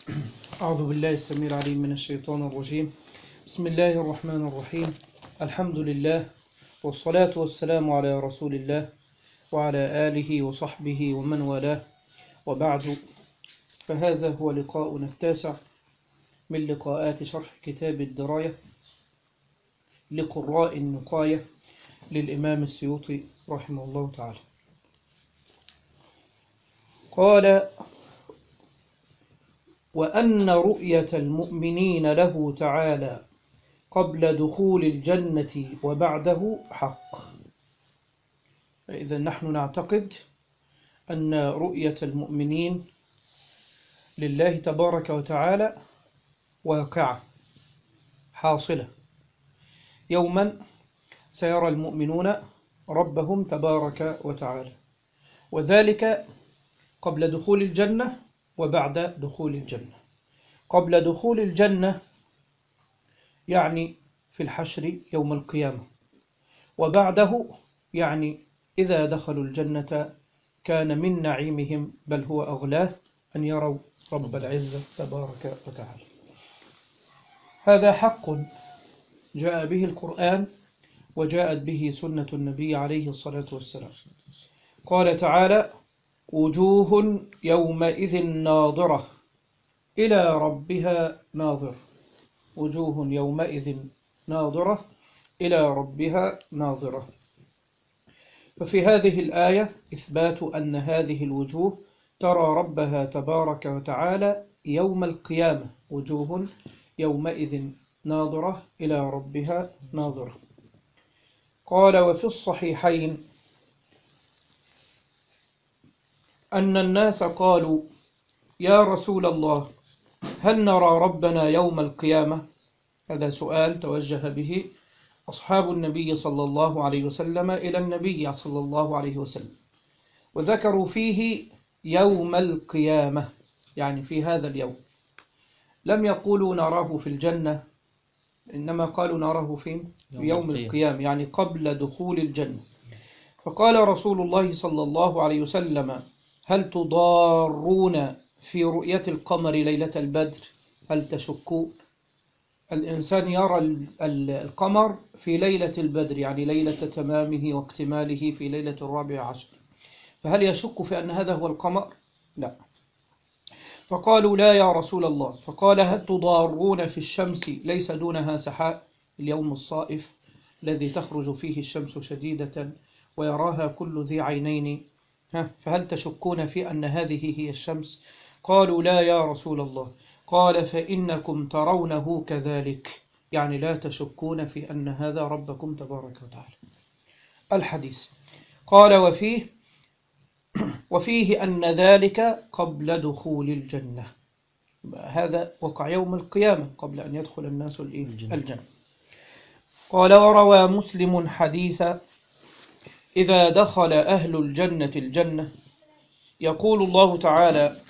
أعوذ بالله السميع العليم من الشيطان الرجيم. بسم الله الرحمن الرحيم. الحمد لله والصلاة والسلام على رسول الله وعلى آله وصحبه ومن والاه، وبعد، فهذا هو لقاؤنا التاسع من لقاءات شرح كتاب الدراية لقراء النقاية للإمام السيوطي رحمه الله تعالى. قال: وأن رؤية المؤمنين له تعالى قبل دخول الجنة وبعده حق. فإذا نحن نعتقد أن رؤية المؤمنين لله تبارك وتعالى واقعة حاصلة. يوما سيرى المؤمنون ربهم تبارك وتعالى، وذلك قبل دخول الجنة وبعد دخول الجنة. قبل دخول الجنة يعني في الحشر يوم القيامة، وبعده يعني إذا دخلوا الجنة كان من نعيمهم بل هو أغلاه أن يروا رب العزة تبارك وتعالى. هذا حق جاء به القرآن وجاءت به سنة النبي عليه الصلاة والسلام. قال تعالى: وجوه يومئذ ناظرة إلى ربها ناظرة. وجوه يومئذ ناظرة إلى ربها ناظرة. ففي هذه الآية إثبات أن هذه الوجوه ترى ربها تبارك وتعالى يوم القيامة. وجوه يومئذ ناظرة إلى ربها ناظرة. قال: وفي الصحيحين أن الناس قالوا: يا رسول الله، هل نرى ربنا يوم القيامة؟ هذا سؤال توجه به أصحاب النبي صلى الله عليه وسلم إلى النبي صلى الله عليه وسلم، وذكروا فيه يوم القيامة، يعني في هذا اليوم. لم يقولوا نراه في الجنة، إنما قالوا نراه في يوم القيامة، يعني قبل دخول الجنة. فقال رسول الله صلى الله عليه وسلم: هل تضارون في رؤية القمر ليلة البدر؟ هل تشكون؟ الإنسان يرى القمر في ليلة البدر، يعني ليلة تمامه واكتماله في ليلة 14، فهل يشك في أن هذا هو القمر؟ لا. فقالوا: لا يا رسول الله. فقال: هل تضارون في الشمس ليس دونها سحاب؟ اليوم الصائف الذي تخرج فيه الشمس شديدة ويراها كل ذي عينين، فهل تشكون في أن هذه هي الشمس؟ قالوا: لا يا رسول الله. قال: فإنكم ترونه كذلك، يعني لا تشكون في أن هذا ربكم تبارك وتعالى. الحديث. قال: وفيه أن ذلك قبل دخول الجنة. هذا وقع يوم القيامة قبل أن يدخل الناس الجنة. قال: وروى مسلم حديثا: إذا دخل أهل الجنة الجنة يقول الله تعالى: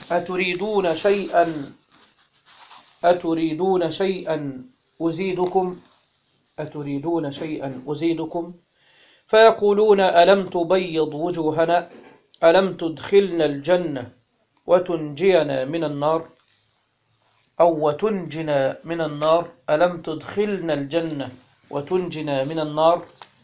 أتريدون شيئا أزيدكم؟ أتريدون شيئا أزيدكم؟ فيقولون: ألم تبيض وجوهنا؟ ألم تدخلنا الجنة وتنجينا من النار؟ أو وتنجنا من النار؟ ألم تدخلنا الجنة وتنجنا من النار؟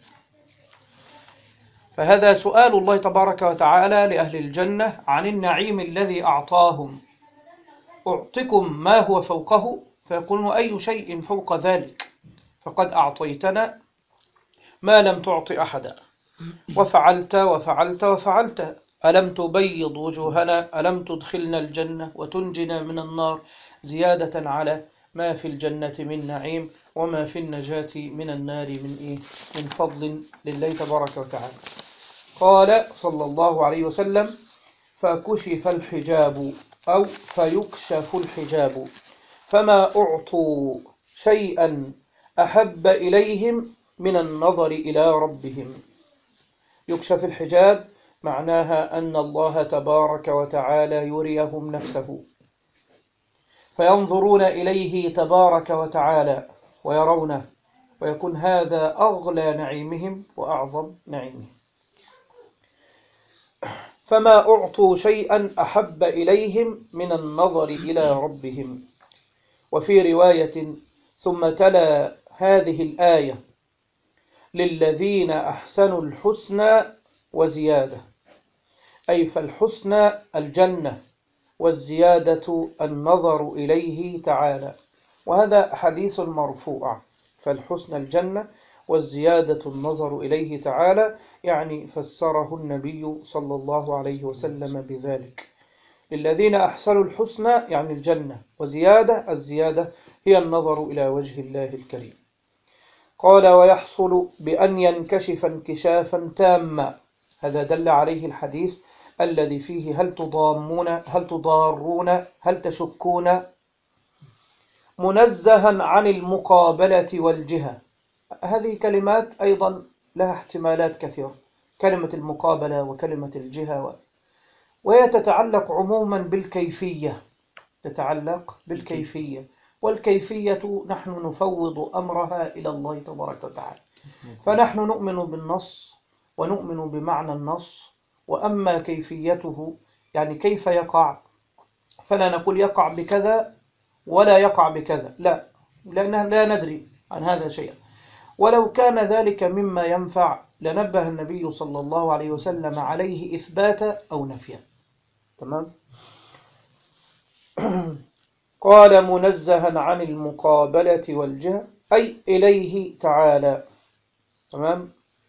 فهذا سؤال الله تبارك وتعالى لأهل الجنة عن النعيم الذي أعطاهم. أعطكم ما هو فوقه؟ فيقولون: أي شيء فوق ذلك؟ فقد أعطيتنا ما لم تعط أحدا، وفعلت وفعلت وفعلت. ألم تبيض وجوهنا؟ ألم تدخلنا الجنة وتنجنا من النار؟ زيادة على ما في الجنة من نعيم وما في النجاة من النار من فضل لله تبارك وتعالى. قال صلى الله عليه وسلم: فكشف الحجاب أو فيكشف الحجاب فما أعطوا شيئا أحب إليهم من النظر إلى ربهم. يكشف الحجاب معناها أن الله تبارك وتعالى يريهم نفسه، فينظرون إليه تبارك وتعالى ويرونه، ويكون هذا أغلى نعيمهم وأعظم نعيمهم. فما أعطوا شيئا أحب إليهم من النظر إلى ربهم. وفي رواية: ثم تلا هذه الآية: للذين أحسنوا الحسنى وزيادة، أي فالحسنى الجنة، والزيادة النظر إليه تعالى. وهذا حديث مرفوع، فالحسنى الجنة والزيادة النظر إليه تعالى، يعني فسره النبي صلى الله عليه وسلم بذلك. للذين أحسنوا الحسنى يعني الجنة، وزيادة الزيادة هي النظر إلى وجه الله الكريم. قال: ويحصل بأن ينكشف انكشافا تاما. هذا دل عليه الحديث الذي فيه: هل تضامون، هل تضارون، هل تشكون، منزها عن المقابلة والجهة. هذه كلمات أيضا لها احتمالات كثيرة، كلمة المقابلة وكلمة الجهة، وهي تتعلق عموما بالكيفية، تتعلق بالكيفية، والكيفية نحن نفوض أمرها إلى الله تبارك وتعالى. فنحن نؤمن بالنص ونؤمن بمعنى النص، وأما كيفيته يعني كيف يقع، فلا نقول يقع بكذا ولا يقع بكذا، لا، لأننا لا ندري عن هذا شيئا. ولو كان ذلك مما ينفع لنبه النبي صلى الله عليه وسلم عليه إثباتا أو نفيا. تمام. قال: منزها عن المقابلة والجهة، أي إليه تعالى. تمام.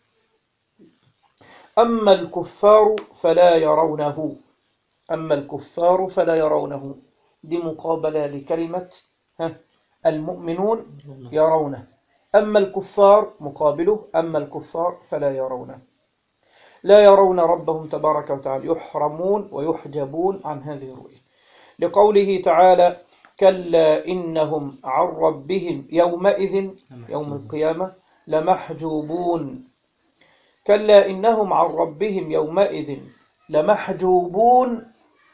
أما الكفار فلا يرونه، أما الكفار فلا يرونه، دي مقابلة لكلمة المؤمنون يرونه. أما الكفار مقابله، أما الكفار فلا يرونه، لا يرون ربهم تبارك وتعالى، يحرمون ويحجبون عن هذه الرؤية. لقوله تعالى: كلا إنهم عن ربهم يومئذ يوم القيامة لمحجوبون. كلا إنهم عن ربهم يومئذ لمحجوبون.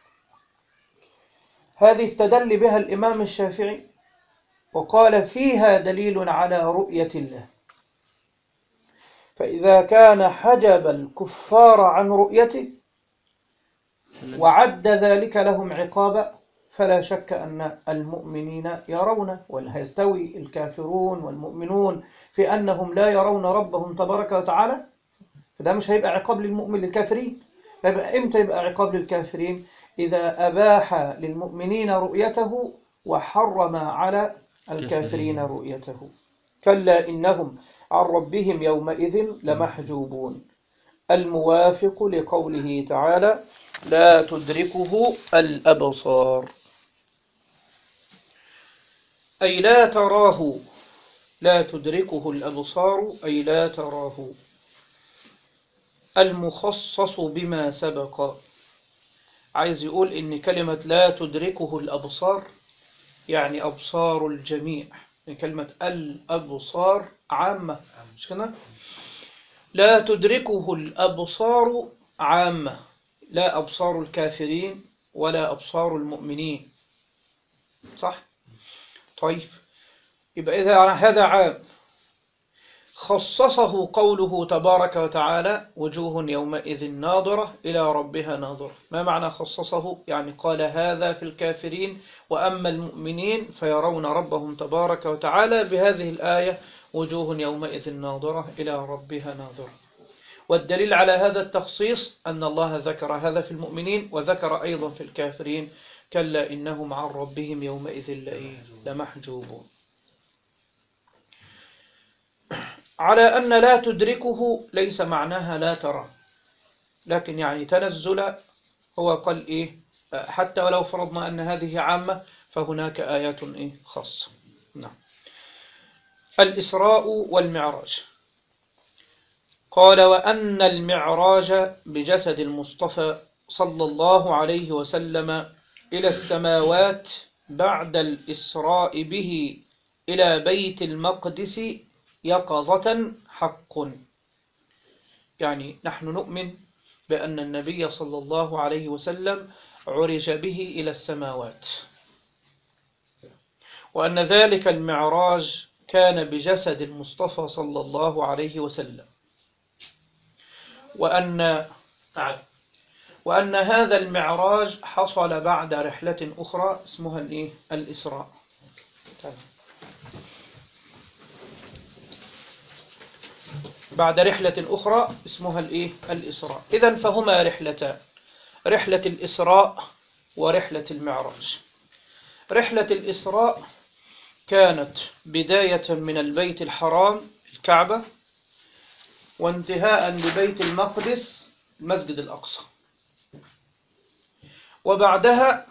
هذه استدل بها الإمام الشافعي وقال: فيها دليل على رؤية الله. فإذا كان حجب الكفار عن رؤيته وعد ذلك لهم عقابا، فلا شك أن المؤمنين يرون، ولا يستوي الكافرون والمؤمنون في أنهم لا يرون ربهم تبارك وتعالى؟ فده مش هيبقى عقاب للمؤمن للكافرين. يبقى إمتى يبقى عقاب للكافرين؟ إذا أباح للمؤمنين رؤيته وحرم على الكافرين رؤيته. كلا إنهم عن ربهم يومئذ لمحجوبون، الموافق لقوله تعالى: لا تدركه الأبصار، أي لا تراه. لا تدركه الأبصار أي لا تراه. المخصص بما سبق، عايز يقول إن كلمة لا تدركه الأبصار يعني أبصار الجميع. كلمة الأبصار عامة، مش كده؟ لا تدركه الأبصار عامة، لا أبصار الكافرين ولا أبصار المؤمنين، صح؟ طيب، يبقى إذا هذا عام. خصصه قوله تبارك وتعالى: وجوه يومئذ ناظرة إلى ربها ناظرة. ما معنى خصصه؟ يعني قال هذا في الكافرين، وأما المؤمنين فيرون ربهم تبارك وتعالى بهذه الآية: وجوه يومئذ ناظرة إلى ربها ناظرة. والدليل على هذا التخصيص أن الله ذكر هذا في المؤمنين وذكر أيضا في الكافرين: كلا إنهم عن ربهم يومئذ لمحجوبون. على أن لا تدركه ليس معناها لا ترى، لكن يعني تنزل. هو قال إيه؟ حتى ولو فرضنا أن هذه عامة فهناك آيات إيه خاصة. نعم. الإسراء والمعراج. قال: وأن المعراج بجسد المصطفى صلى الله عليه وسلم إلى السماوات بعد الإسراء به إلى بيت المقدس يقظة حق. يعني نحن نؤمن بأن النبي صلى الله عليه وسلم عرج به إلى السماوات، وأن ذلك المعراج كان بجسد المصطفى صلى الله عليه وسلم، وأن هذا المعراج حصل بعد رحلة أخرى اسمها الإسراء. بعد رحلة أخرى اسمها الإسراء. إذن فهما رحلتان، رحلة الإسراء ورحلة المعراج. رحلة الإسراء كانت بداية من البيت الحرام الكعبة، وانتهاء ببيت المقدس المسجد الأقصى، وبعدها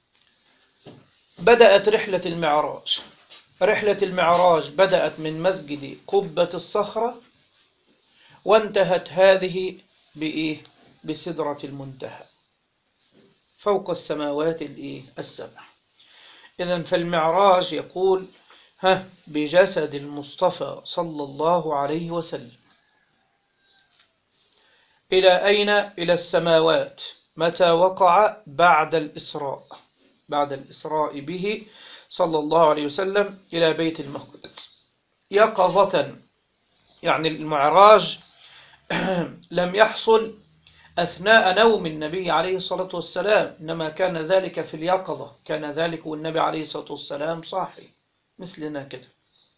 بدأت رحلة المعراج. رحلة المعراج بدأت من مسجد قبة الصخرة، وانتهت هذه بسدرة المنتهى فوق السماوات السبع. إذن فالمعراج يقول بجسد المصطفى صلى الله عليه وسلم إلى أين؟ إلى السماوات. متى وقع؟ بعد الإسراء، بعد الإسراء به صلى الله عليه وسلم إلى بيت المقدس يقظة. يعني المعراج لم يحصل أثناء نوم النبي عليه الصلاة والسلام، إنما كان ذلك في اليقظة، كان ذلك والنبي عليه الصلاة والسلام صاحي مثلنا كده.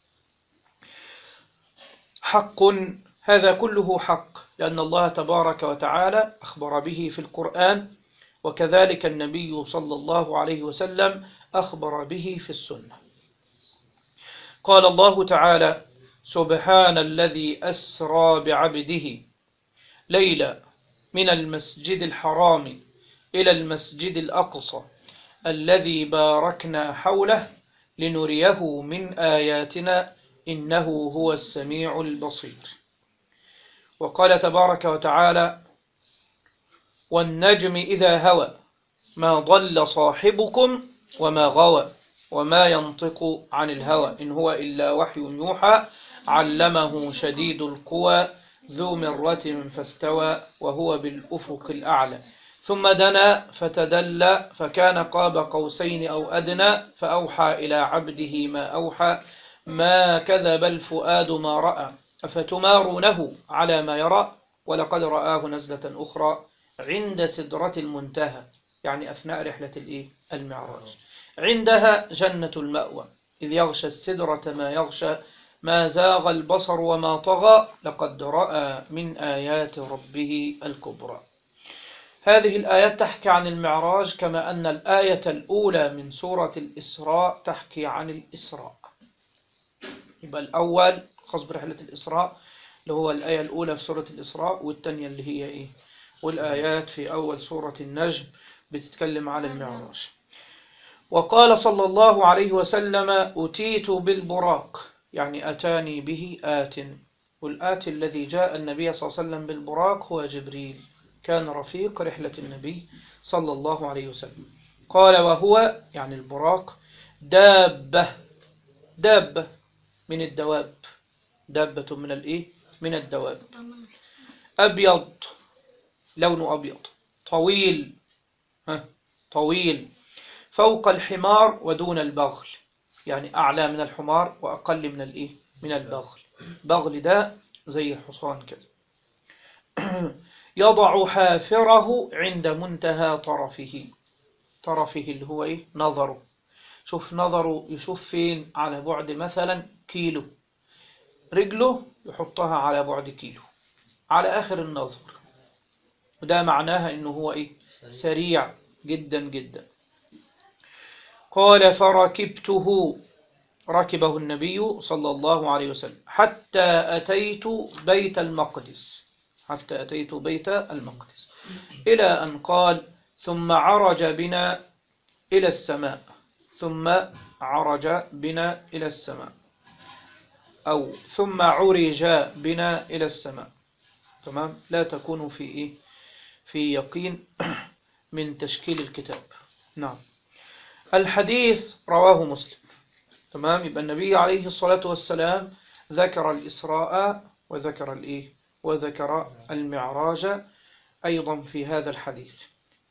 حق، هذا كله حق، لأن الله تبارك وتعالى أخبر به في القرآن، وكذلك النبي صلى الله عليه وسلم أخبر به في السنة. قال الله تعالى: سبحان الذي أسرى بعبده ليلا من المسجد الحرام إلى المسجد الأقصى الذي باركنا حوله لنريه من آياتنا إنه هو السميع البصير. وقال تبارك وتعالى: والنجم إذا هوى ما ضل صاحبكم وما غوى وما ينطق عن الهوى إن هو إلا وحي يوحى علمه شديد القوى ذو مرة فاستوى وهو بالأفق الأعلى ثم دنا فتدلى فكان قاب قوسين أو أدنى فأوحى إلى عبده ما أوحى ما كذب الفؤاد ما رأى أفتمارونه على ما يرى ولقد رآه نزلة أخرى عند سدرة المنتهى، يعني أثناء رحلة المعراج. عندها جنة المأوى إذ يغشى السدرة ما يغشى ما زاغ البصر وما طغى لقد رأى من آيات ربه الكبرى. هذه الآيات تحكي عن المعراج، كما أن الآية الأولى من سورة الإسراء تحكي عن الإسراء. يبقى الأول خاص برحلة الإسراء اللي هو الآية الأولى في سورة الإسراء، والتانية اللي هي والآيات في أول سورة النجم بتتكلم عن المعراج. وقال صلى الله عليه وسلم: أتيت بالبراق، يعني أتاني به آت، والآت الذي جاء النبي صلى الله عليه وسلم بالبراق هو جبريل، كان رفيق رحلة النبي صلى الله عليه وسلم. قال: وهو يعني البراق دابة من الدواب، دابة من الدواب، أبيض، لونه أبيض، طويل فوق الحمار ودون البغل، يعني أعلى من الحمار وأقل من البغل. بغل ده زي الحصان كده. يضع حافره عند منتهى طرفه اللي هو نظره. شوف نظره يشوف فين؟ على بعد مثلا كيلو، رجله يحطها على بعد كيلو على آخر النظر، وده معناها إنه هو سريع جدا جدا. قال: فركبته، ركبه النبي صلى الله عليه وسلم حتى أتيت بيت المقدس، إلى أن قال: ثم عرج بنا إلى السماء، أو ثم عرج بنا إلى السماء. تمام، لا تكون في يقين من تشكيل الكتاب. نعم. الحديث رواه مسلم. تمام، يبقى النبي عليه الصلاة والسلام ذكر الإسراء وذكر المعراج أيضا في هذا الحديث.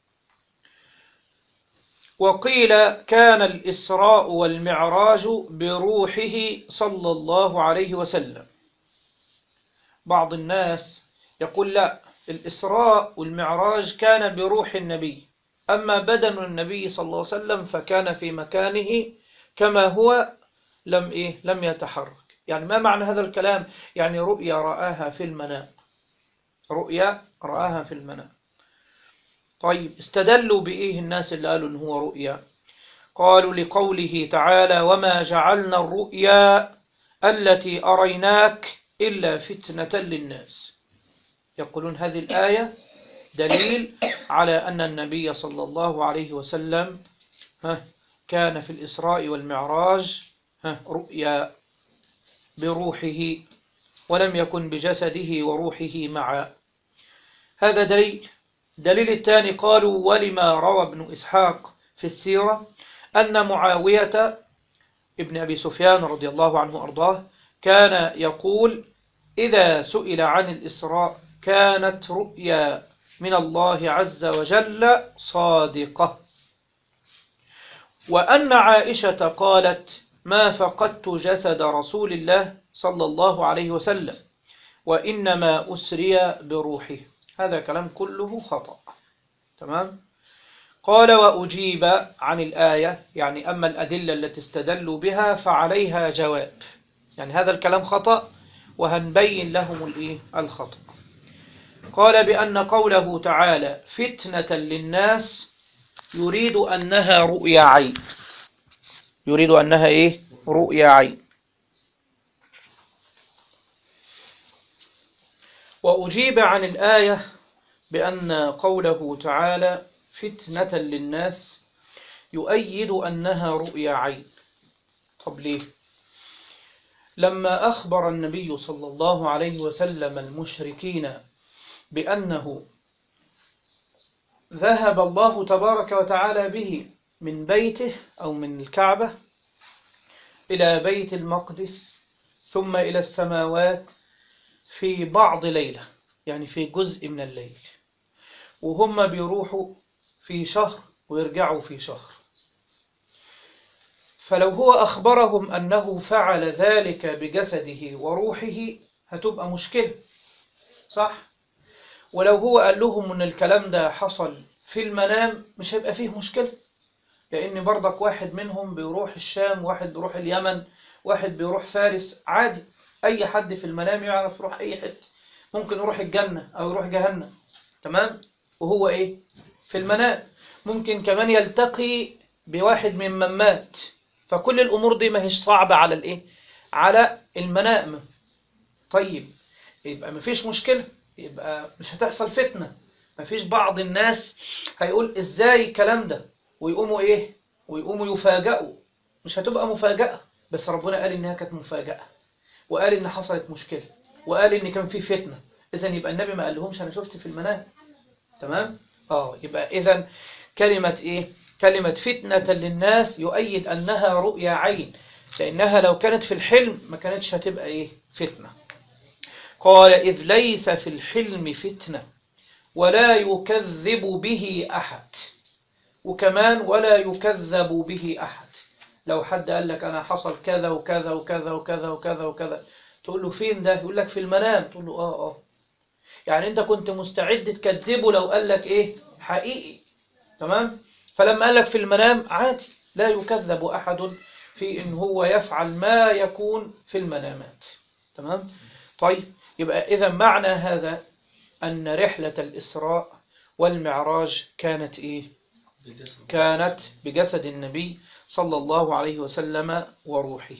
وقيل كان الإسراء والمعراج بروحه صلى الله عليه وسلم. بعض الناس يقول لا، الإسراء والمعراج كان بروح النبي، أما بدن النبي صلى الله عليه وسلم فكان في مكانه كما هو، لم يتحرك. يعني ما معنى هذا الكلام؟ يعني رؤيا رآها في المنام، رؤيا رآها في المنام. طيب استدلوا بإيه الناس اللي قالوا إن هو رؤيا؟ قالوا لقوله تعالى: وما جعلنا الرؤيا التي أريناك إلا فتنة للناس. يقولون هذه الآية دليل على أن النبي صلى الله عليه وسلم كان في الإسراء والمعراج رؤيا بروحه، ولم يكن بجسده وروحه معا. هذا دليل الثاني قالوا: ولما روى ابن إسحاق في السيرة أن معاوية ابن أبي سفيان رضي الله عنه وأرضاه كان يقول: إذا سئل عن الإسراء كانت رؤيا من الله عز وجل صادقة. وأن عائشة قالت: ما فقدت جسد رسول الله صلى الله عليه وسلم، وإنما أسري بروحه. هذا كلام كله خطأ. تمام؟ قال: وأجيب عن الآية، يعني أما الأدلة التي استدلوا بها فعليها جواب. يعني هذا الكلام خطأ، وهنبين لهم الخطأ. قال: بأن قوله تعالى فتنة للناس يريد أنها رؤيا عين. يريد أنها رؤيا عين. وأجيب عن الآية بأن قوله تعالى فتنة للناس يؤيد أنها رؤيا عين. طب ليه؟ لما أخبر النبي صلى الله عليه وسلم المشركين بأنه ذهب الله تبارك وتعالى به من بيته أو من الكعبة إلى بيت المقدس ثم إلى السماوات في بعض ليلة، يعني في جزء من الليل، وهم بيروحوا في شهر ويرجعوا في شهر. فلو هو أخبرهم أنه فعل ذلك بجسده وروحه هتبقى مشكلة، صح؟ ولو هو قال لهم أن الكلام ده حصل في المنام مش هيبقى فيه مشكلة، لأن برضك واحد منهم بيروح الشام، واحد بيروح اليمن، واحد بيروح فارس، عادي. أي حد في المنام يعرف يروح أي حتة، ممكن يروح الجنة أو يروح جهنم. تمام؟ وهو في المنام. ممكن كمان يلتقي بواحد من مات. فكل الأمور دي ما هيش صعبة على المنام. طيب يبقى ما فيش مشكلة، يبقى مش هتحصل فتنة. ما فيش بعض الناس هيقول إزاي الكلام ده، ويقوموا ويقوموا يفاجئوا. مش هتبقى مفاجأة، بس ربنا قال إنها كانت مفاجأة، وقال إن حصلت مشكلة، وقال إن كان في فتنة. إذن يبقى النبي ما قال لهمش أنا شفت في المنام. تمام؟ يبقى إذن كلمة فتنة للناس يؤيد أنها رؤيا عين، لأنها لو كانت في الحلم ما كانتش هتبقى فتنة. قال: إذ ليس في الحلم فتنة ولا يكذب به أحد. وكمان ولا يكذب به أحد. لو حد قال لك أنا حصل كذا وكذا وكذا وكذا وكذا وكذا، تقول له فين ده؟ يقول لك في المنام. تقول له يعني أنت كنت مستعد تكذبه لو قال لك حقيقي. تمام؟ فلما قال لك في المنام عادي، لا يكذب أحد في إن هو يفعل ما يكون في المنامات. تمام؟ طيب يبقى إذا معنى هذا أن رحلة الإسراء والمعراج كانت كانت بجسد النبي صلى الله عليه وسلم وروحه،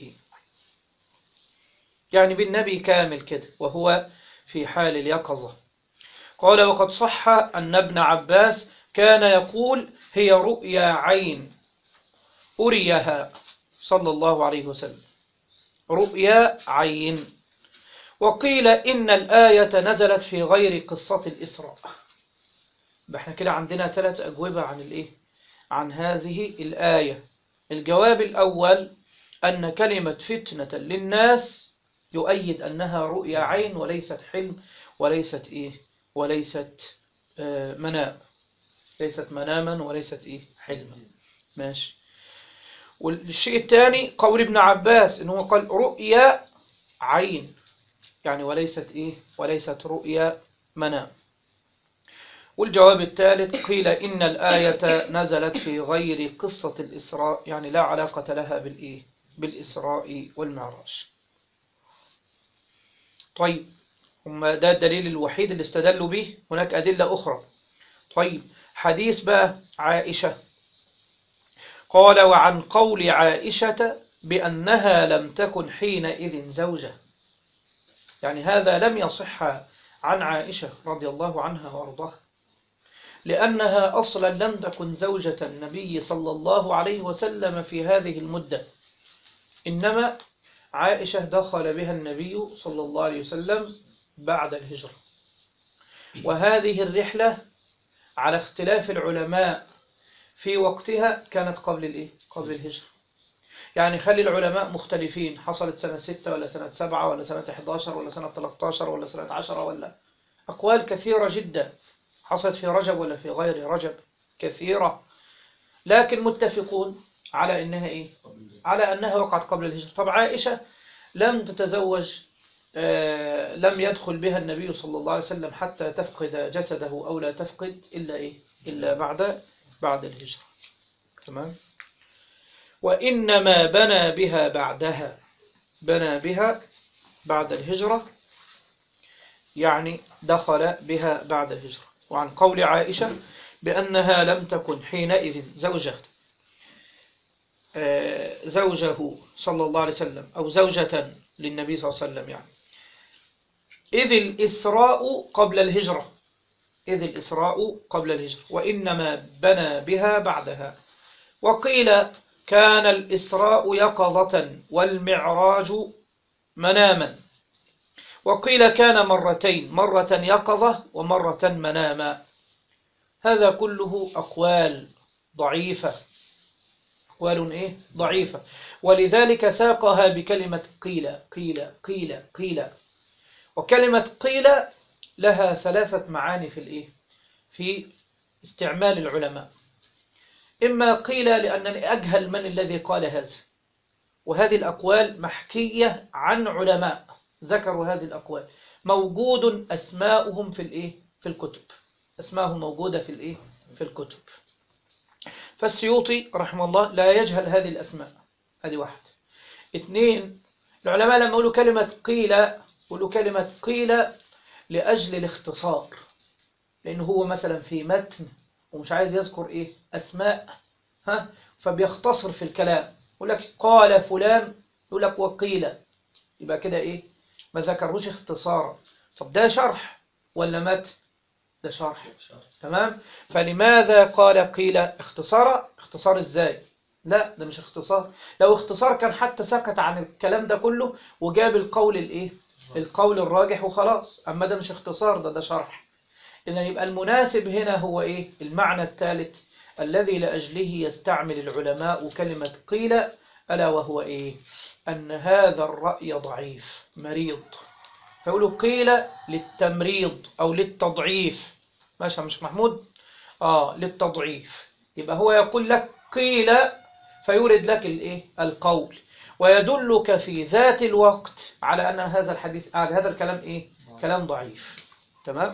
يعني بالنبي كامل كده وهو في حال اليقظة. قال: وقد صح أن ابن عباس كان يقول هي رؤيا عين أريها صلى الله عليه وسلم، رؤيا عين. وقيل إن الآية نزلت في غير قصة الإسراء. احنا كده عندنا 3 أجوبة عن هذه الآية. الجواب الأول أن كلمة فتنة للناس يؤيد أنها رؤيا عين وليست حلم، وليست وليست منام، ليست مناما وليست حلما. ماشي. والشيء الثاني قول ابن عباس إنه قال رؤيا عين، يعني وليست وليست رؤيا منام. والجواب الثالث قيل إن الآية نزلت في غير قصة الإسراء، يعني لا علاقة لها بالإسراء والمعراج. طيب، هم ده الدليل الوحيد اللي استدلوا به؟ هناك أدلة أخرى. طيب، حديث بقى عائشة قال: وعن قول عائشة بأنها لم تكن حينئذ زوجة، يعني هذا لم يصح عن عائشة رضي الله عنها وارضاها، لأنها أصلا لم تكن زوجة النبي صلى الله عليه وسلم في هذه المدة، إنما عائشة دخل بها النبي صلى الله عليه وسلم بعد الهجرة. وهذه الرحلة على اختلاف العلماء في وقتها كانت قبل الهجرة. يعني خلي العلماء مختلفين، حصلت سنة 6 ولا سنة 7 ولا سنة 11 ولا سنة 13 ولا سنة 10 ولا أقوال كثيرة جدا، حصلت في رجب ولا في غير رجب كثيرة، لكن متفقون على إنها على أنها وقعت قبل الهجرة. طب عائشة لم تتزوج، لم يدخل بها النبي صلى الله عليه وسلم حتى تفقد جسده أو لا تفقد إلا بعد الهجرة. تمام. وإنما بنى بها بعد الهجرة، يعني دخل بها بعد الهجرة. وعن قول عائشة بأنها لم تكن حينئذ زوجه صلى الله عليه وسلم أو زوجة للنبي صلى الله عليه وسلم، يعني إذ الإسراء قبل الهجرة وإنما بنى بها بعدها. وقيل كان الإسراء يقظة والمعراج مناما، وقيل كان مرتين، مرة يقظة ومرة مناما. هذا كله أقوال ضعيفة، ضعيفة، ولذلك ساقها بكلمة قيل. وكلمة قيل لها 3 معاني في استعمال العلماء. إما قيل لأنني أجهل من الذي قال هذا، وهذه الأقوال محكية عن علماء ذكروا هذه الأقوال، موجود أسماؤهم في الكتب، أسماءهم موجودة في الكتب. فالسيوطي رحمه الله لا يجهل هذه الأسماء، هذه واحد. 2، العلماء لما يقولوا كلمة قيل يقولوا كلمة قيل لأجل الاختصار، لأنه هو مثلا في متن ومش عايز يذكر أسماء، فبيختصر في الكلام، يقول لك قال فلان، يقول لك وقيل، يبقى كده ما ذكروش اختصارا. طب ده شرح ولا متن؟ ده شرح. تمام. فلماذا قال قيل اختصار ازاي؟ لا، ده مش اختصار. لو اختصار كان حتى سكت عن الكلام ده كله وجاب القول الراجح وخلاص. اما ده مش اختصار، ده شرح. إذن يبقى المناسب هنا هو المعنى الثالث الذي لأجله يستعمل العلماء كلمة قيل، ألا وهو أن هذا الرأي ضعيف مريض، فيقولوا قيل للتمريض أو للتضعيف. ماشي مش محمود؟ للتضعيف. يبقى هو يقول لك قيل فيورد لك القول، ويدلك في ذات الوقت على أن هذا الكلام كلام ضعيف. تمام.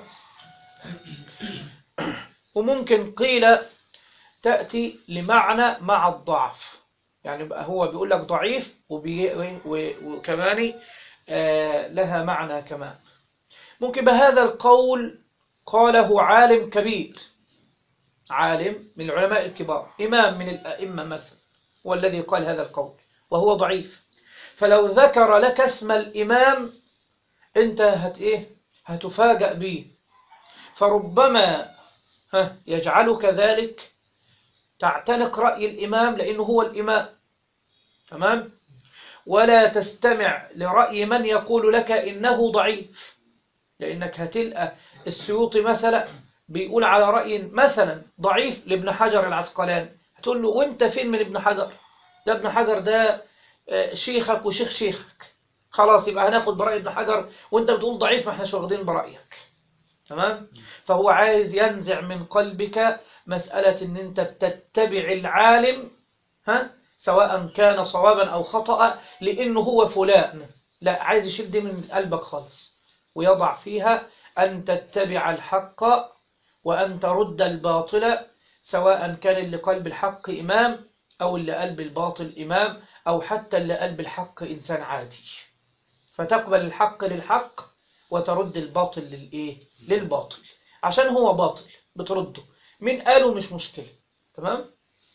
وممكن قيل تأتي لمعنى مع الضعف، يعني بقى هو بيقول لك ضعيف وكمان لها معنى كمان. ممكن بهذا القول قاله عالم كبير، عالم من العلماء الكبار، إمام من الأئمة مثلا، هو الذي قال هذا القول وهو ضعيف. فلو ذكر لك اسم الإمام أنت هتفاجأ به، فربما يجعلك ذلك تعتنق رأي الإمام لأنه هو الإمام. تمام. ولا تستمع لرأي من يقول لك إنه ضعيف، لأنك هتلقى السيوطي مثلا بيقول على رأي مثلا ضعيف لابن حجر العسقلاني، هتقول له وانت فين من ابن حجر؟ ده ابن حجر ده شيخك وشيخ شيخك، خلاص يبقى هناخد برأي ابن حجر، وانت بتقول ضعيف ما احناش واخدين برأيك. تمام. فهو عايز ينزع من قلبك مسألة ان انت بتتبع العالم سواء كان صوابا او خطأ لانه هو فلان، لا، عايز يشيل دي من قلبك خالص ويضع فيها أن تتبع الحق وأن ترد الباطل، سواء كان اللي قال بالحق إمام أو اللي قال بالباطل إمام أو حتى اللي قال بالحق إنسان عادي، فتقبل الحق للحق وترد الباطل للباطل، عشان هو باطل بترده، من قاله مش مشكلة. تمام.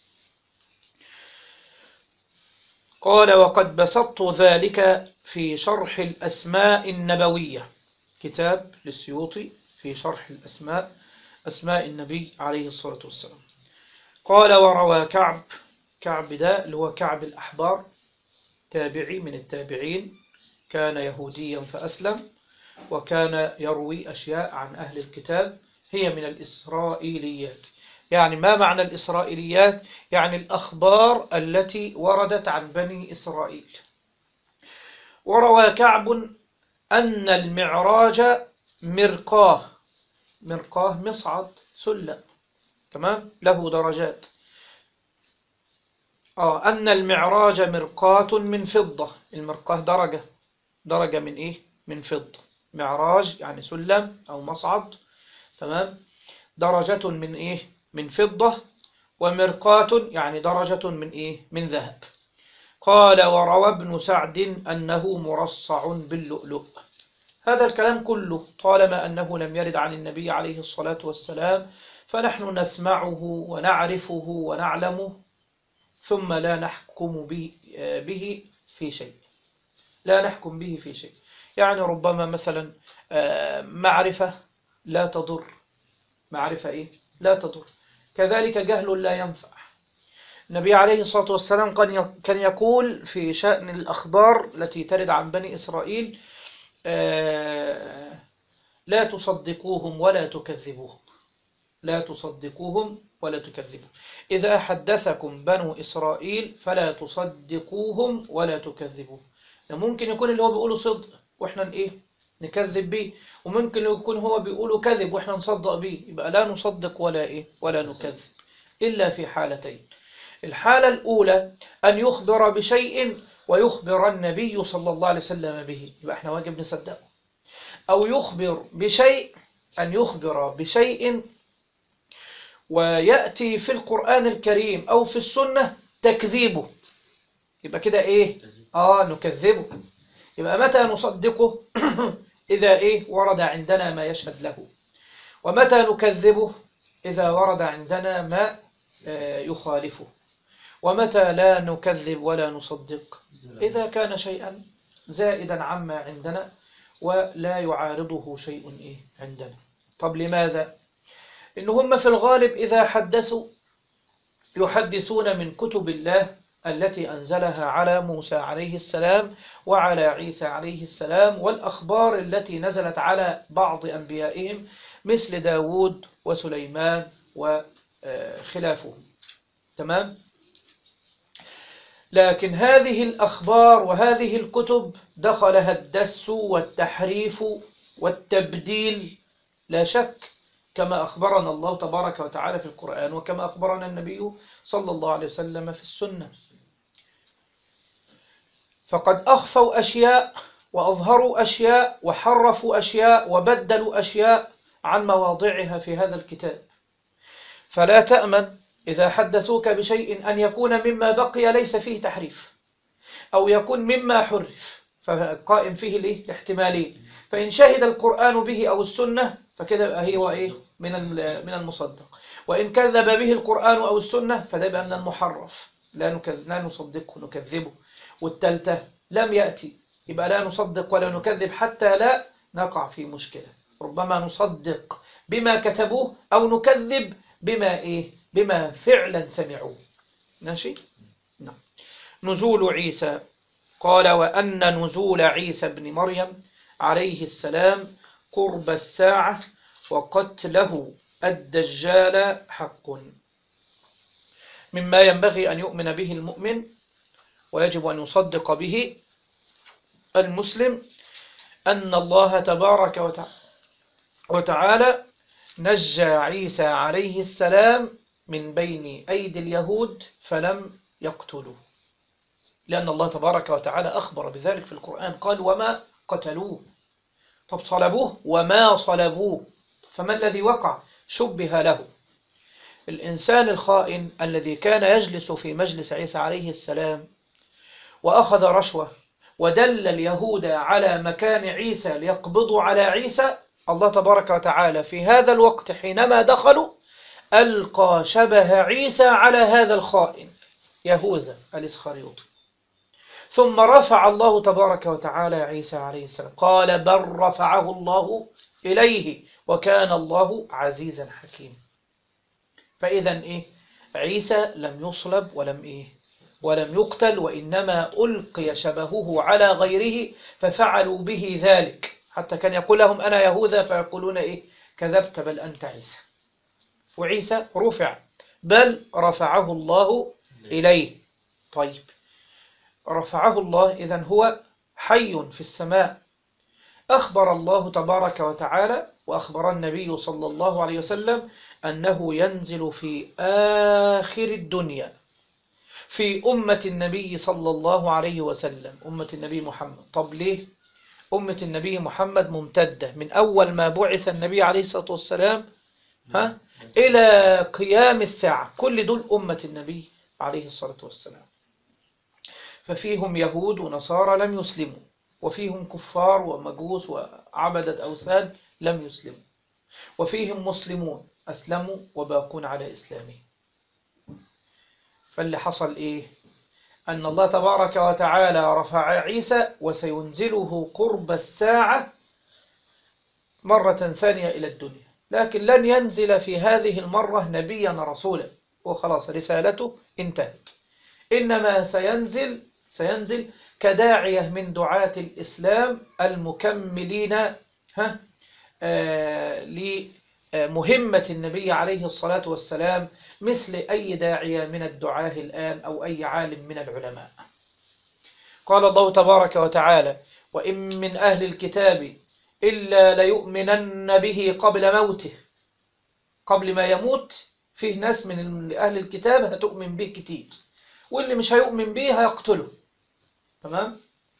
قال وقد بسطت ذلك في شرح الأسماء النبوية، كتاب للسيوطي في شرح أسماء النبي عليه الصلاة والسلام. قال وروى كعب ده اللي هو كعب الأحبار، تابعي من التابعين، كان يهوديا فأسلم، وكان يروي أشياء عن أهل الكتاب هي من الإسرائيليات. يعني ما معنى الإسرائيليات؟ يعني الأخبار التي وردت عن بني إسرائيل. وروى كعب أن المعراج مرقاه مصعد سلم، تمام، له درجات. أن المعراج مرقاة من فضة، المرقاة درجة من من فضة. معراج يعني سلم أو مصعد، تمام، درجة من من فضة، ومرقاة يعني درجة من ذهب. قال وروى ابن سعد أنه مرصع باللؤلؤ. هذا الكلام كله طالما أنه لم يرد عن النبي عليه الصلاة والسلام، فنحن نسمعه ونعرفه ونعلمه، ثم لا نحكم به في شيء، لا نحكم به في شيء. يعني ربما مثلا معرفة لا تضر، معرفة لا تضر، كذلك جهل لا ينفع. النبي عليه الصلاة والسلام كان يقول في شأن الأخبار التي ترد عن بني إسرائيل: لا تصدقوهم ولا تكذبوهم، لا تصدقوهم ولا تكذبوهم. إذا حدثكم بنو إسرائيل فلا تصدقوهم ولا تكذبوهم. ممكن يكون اللي هو بيقوله صدق وإحنا نكذب به، وممكن يكون هو بيقوله كذب وإحنا نصدق به، يبقى لا نصدق ولا نكذب، إلا في حالتين. الحالة الأولى أن يخبر بشيء ويخبر النبي صلى الله عليه وسلم به، يبقى إحنا واجب نصدقه. أو يخبر بشيء، أن يخبر بشيء ويأتي في القرآن الكريم أو في السنة تكذيبه، يبقى كده نكذبه. يبقى متى نصدقه؟ إذا ورد عندنا ما يشهد له. ومتى نكذبه؟ إذا ورد عندنا ما يخالفه. ومتى لا نكذب ولا نصدق؟ إذا كان شيئا زائدا عما عندنا ولا يعارضه شيء عندنا. طب لماذا؟ إن هم في الغالب إذا حدثوا يحدثون من كتب الله التي أنزلها على موسى عليه السلام وعلى عيسى عليه السلام، والأخبار التي نزلت على بعض أنبيائهم مثل داود وسليمان وخلافهم. تمام؟ لكن هذه الأخبار وهذه الكتب دخلها الدس والتحريف والتبديل لا شك، كما أخبرنا الله تبارك وتعالى في القرآن، وكما أخبرنا النبي صلى الله عليه وسلم في السنة. فقد أخفوا أشياء وأظهروا أشياء وحرفوا أشياء وبدلوا أشياء عن مواضعها في هذا الكتاب. فلا تأمن إذا حدثوك بشيء أن يكون مما بقي ليس فيه تحريف، أو يكون مما حرف، فقائم فيه الاحتمالين. فإن شهد القرآن به أو السنة فكده هو من المصدق، وإن كذب به القرآن أو السنة فده يبقى من المحرف، لا نصدقه نكذبه. والتالتة لم يأتي، يبقى لا نصدق ولا نكذب حتى لا نقع في مشكلة. ربما نصدق بما كتبوه أو نكذب بما فعلا سمعوه. ماشي؟ نعم. نزول عيسى. قال وأن نزول عيسى بن مريم عليه السلام قرب الساعة وقتله الدجال حق. مما ينبغي أن يؤمن به المؤمن ويجب أن يصدق به المسلم أن الله تبارك وتعالى نجى عيسى عليه السلام من بين أيدي اليهود فلم يقتلوه، لأن الله تبارك وتعالى أخبر بذلك في القرآن، قال وما قتلوه. طب صلبوه؟ وما صلبوه. فما الذي وقع؟ شبه له الإنسان الخائن الذي كان يجلس في مجلس عيسى عليه السلام وأخذ رشوة ودل اليهود على مكان عيسى ليقبضوا على عيسى. الله تبارك وتعالى في هذا الوقت حينما دخلوا ألقى شبه عيسى على هذا الخائن يهوذا الإسخريوطي. ثم رفع الله تبارك وتعالى عيسى عليه السلام، قال بل رفعه الله إليه وكان الله عزيزا حكيما. فإذا عيسى لم يصلب ولم يقتل، وإنما ألقي شبهه على غيره ففعلوا به ذلك، حتى كان يقول لهم أنا يهوذا فيقولون كذبت بل أنت عيسى. وعيسى رفع، بل رفعه الله إليه. طيب، رفعه الله إذن هو حي في السماء. أخبر الله تبارك وتعالى وأخبر النبي صلى الله عليه وسلم أنه ينزل في آخر الدنيا في أمة النبي صلى الله عليه وسلم، أمة النبي محمد. طب ليه؟ أمة النبي محمد ممتدة من أول ما بعث النبي عليه الصلاة والسلام إلى قيام الساعة، كل دول أمة النبي عليه الصلاة والسلام. ففيهم يهود ونصارى لم يسلموا، وفيهم كفار ومجوس وعبدة أوثان لم يسلموا، وفيهم مسلمون أسلموا وباقون على إسلامهم. فاللي حصل أن الله تبارك وتعالى رفع عيسى وسينزله قرب الساعة مرة ثانية إلى الدنيا، لكن لن ينزل في هذه المرة نبيا رسولا، وخلاص رسالته انتهت. إنما سينزل كداعية من دعاة الإسلام المكملين لمهمة النبي عليه الصلاة والسلام، مثل أي داعية من الدعاة الآن أو أي عالم من العلماء. قال الله تبارك وتعالى وإن من أهل الكتاب إلا ليؤمنن به قبل موته، قبل ما يموت فيه ناس من أهل الكتاب هتؤمن به كتير، واللي مش هيؤمن به هيقتله. تمام؟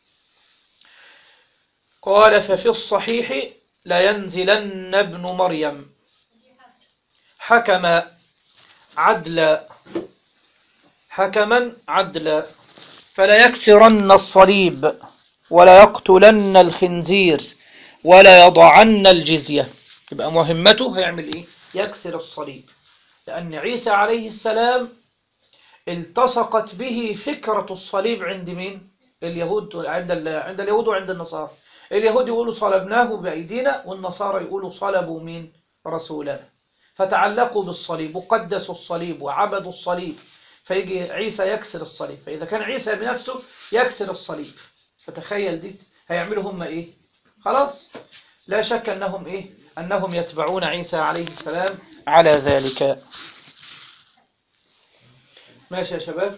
قال ففي الصحيح لينزلن ابن مريم حكما عدلا فلا يكسرن الصليب ولا يقتلن الخنزير ولا يضعن الجزية. يبقى مهمته هيعمل يكسر الصليب، لأن عيسى عليه السلام التصقت به فكرة الصليب عند مين؟ اليهود، عند اليهود وعند النصارى. اليهود يقولوا صلبناه بأيدينا، والنصارى يقولوا صلبوا مين؟ رسولنا. فتعلقوا بالصليب وقدسوا الصليب وعبدوا الصليب، فيجي عيسى يكسر الصليب. فإذا كان عيسى بنفسه يكسر الصليب، فتخيل دي هيعملوا هم خلاص لا شك أنهم أنهم يتبعون عيسى عليه السلام على ذلك. ماشي يا شباب؟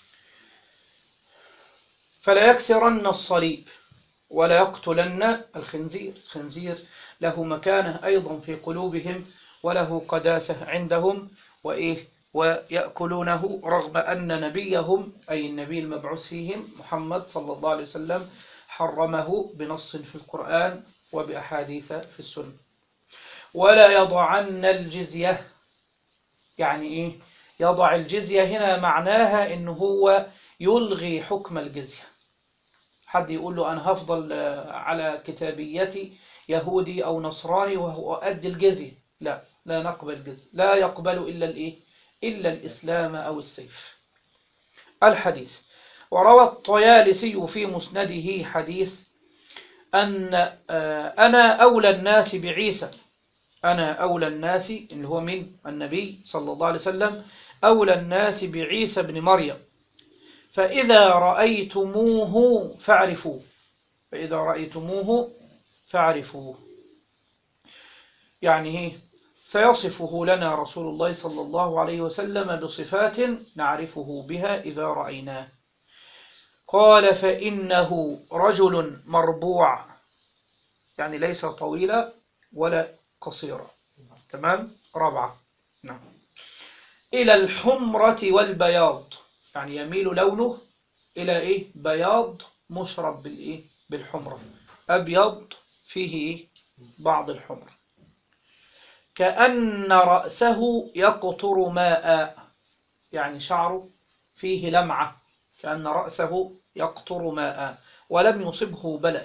فلا يكسرن الصليب ولا يقتلن الخنزير. الخنزير له مكانة أيضا في قلوبهم وله قداسة عندهم، ويأكلونه رغم أن نبيهم أي النبي المبعوث فيهم محمد صلى الله عليه وسلم حرمه بنص في القرآن وبأحاديث في السنة. ولا يضعن الجزية، يعني يضع الجزية هنا معناها إنه هو يلغي حكم الجزية. حد يقول له أنا هفضل على كتابيتي يهودي أو نصراني وهو أؤدي الجزية، لا نقبل الجزية، لا يقبل إلا الإسلام أو السيف. الحديث: وروى الطيالسي في مسنده حديث أن أنا أولى الناس بعيسى، أنا أولى الناس اللي هو من النبي صلى الله عليه وسلم، أولى الناس بعيسى بن مريم، فإذا رأيتموه فاعرفوه، فإذا رأيتموه فاعرفوه. يعني سيصفه لنا رسول الله صلى الله عليه وسلم بصفات نعرفه بها إذا رأيناه. قال فإنه رجل مربوع، يعني ليس طويلا ولا قصيرا. تمام؟ رابعة. نعم. إلى الحمرة والبياض، يعني يميل لونه إلى بياض مشرب بالحمرة، أبيض فيه بعض الحمرة. كأن رأسه يقطر ماء، يعني شعره فيه لمعة، كأن رأسه يقطر ماء ولم يصبه بلل.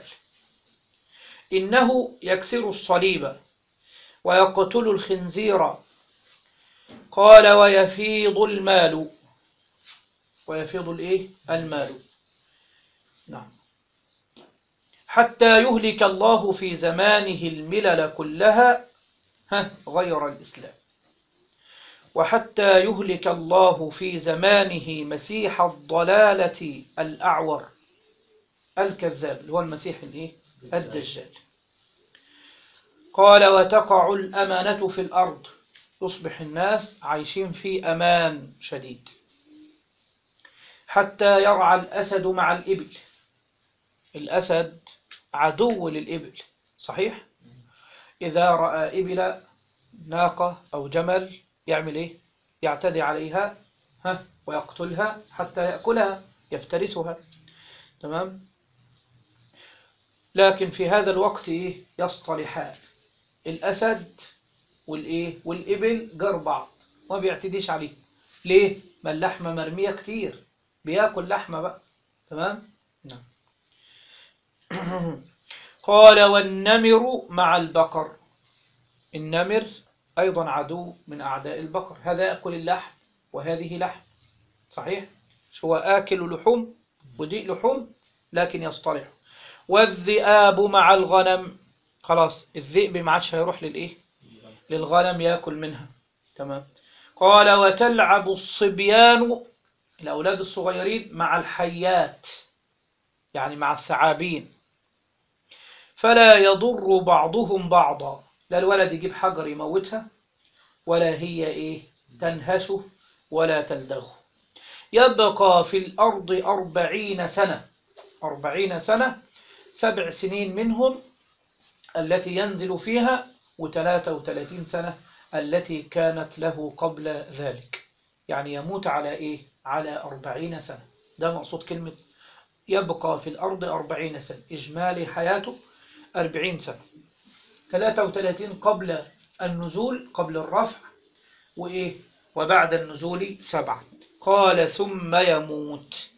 إنه يكسر الصليب ويقتل الخنزير. قال ويفيض المال. ويفيض الإيه؟ المال. نعم. حتى يهلك الله في زمانه الملل كلها غير الإسلام. وحتى يهلك الله في زمانه مسيح الضلالة الأعور الكذاب، اللي هو المسيح الإيه؟ الدجال. قال وتقع الأمانة في الأرض، يصبح الناس عايشين في أمان شديد. حتى يرعى الأسد مع الإبل. الأسد عدو للإبل، صحيح؟ إذا رأى إبل، ناقة أو جمل، يعمل إيه؟ يعتدي عليها ويقتلها حتى يأكلها، يفترسها. تمام؟ لكن في هذا الوقت إيه؟ يصطلحان، الأسد والإيه؟ والإبل جار بعض، ما بيعتديش عليه. ليه؟ ما اللحمة مرمية كتير، بياكل لحمة بقى. تمام؟ نعم. قال والنمر مع البقر. النمر أيضا عدو من أعداء البقر، هذا يأكل اللحم وهذه لحم، صحيح؟ هو آكل لحوم ودي لحوم، لكن يصطلح. والذئاب مع الغنم. خلاص الذئب ما عادش هيروح للإيه؟ للغنم يأكل منها. تمام. قال وتلعب الصبيان، الأولاد الصغيرين، مع الحيات، يعني مع الثعابين، فلا يضر بعضهم بعضا. لا الولد يجيب حجر يموتها، ولا هي إيه؟ تنهشه ولا تلدغه. يبقى في الأرض 40 سنة. 40 سنة، 7 سنين منهم التي ينزل فيها، و33 سنة التي كانت له قبل ذلك. يعني يموت على إيه؟ على 40 سنة. ده مقصود كلمة يبقى في الأرض 40 سنة، إجمالي حياته 40 سنة، 33 قبل النزول، قبل الرفع، وإيه؟ وبعد النزول 7. قال ثم يموت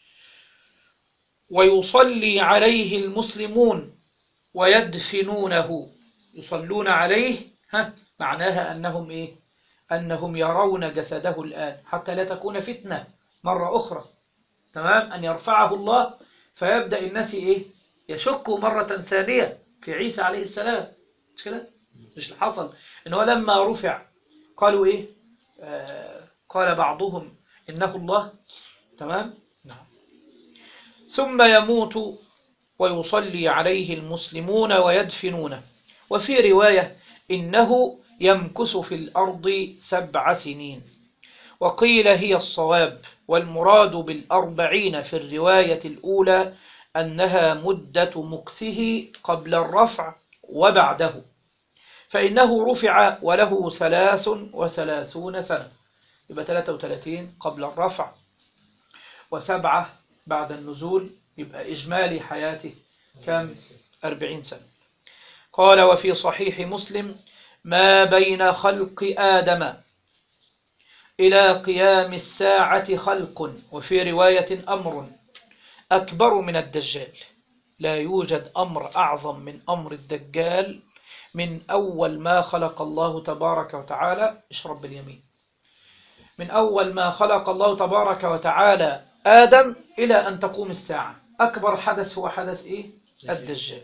ويصلي عليه المسلمون ويدفنونه. يصلون عليه، معناها أنهم إيه؟ أنهم يرون جسده الآن، حتى لا تكون فتنة مرة أخرى. تمام؟ أن يرفعه الله فيبدأ الناس إيه؟ يشكوا مرة ثانية في عيسى عليه السلام. مش كده؟ مش حصل إن هو لما رفع قالوا إيه؟ قال بعضهم إنه الله. تمام؟ نعم. ثم يموت ويصلي عليه المسلمون ويدفنونه. وفي رواية إنه يمكث في الأرض 7 سنين، وقيل هي الصواب، والمراد بال40 في الرواية الأولى أنها مدة مكثه قبل الرفع وبعده، فإنه رفع وله 33 سنة، يبقى 33 قبل الرفع و7 بعد النزول، يبقى إجمالي حياته كم؟ 40 سنة. قال وفي صحيح مسلم ما بين خلق آدم إلى قيام الساعة خلق، وفي رواية أمر أكبر من الدجال. لا يوجد أمر أعظم من أمر الدجال من أول ما خلق الله تبارك وتعالى، اشرب باليمين، من أول ما خلق الله تبارك وتعالى آدم إلى أن تقوم الساعة، أكبر حدث هو حدث إيه؟ الدجال.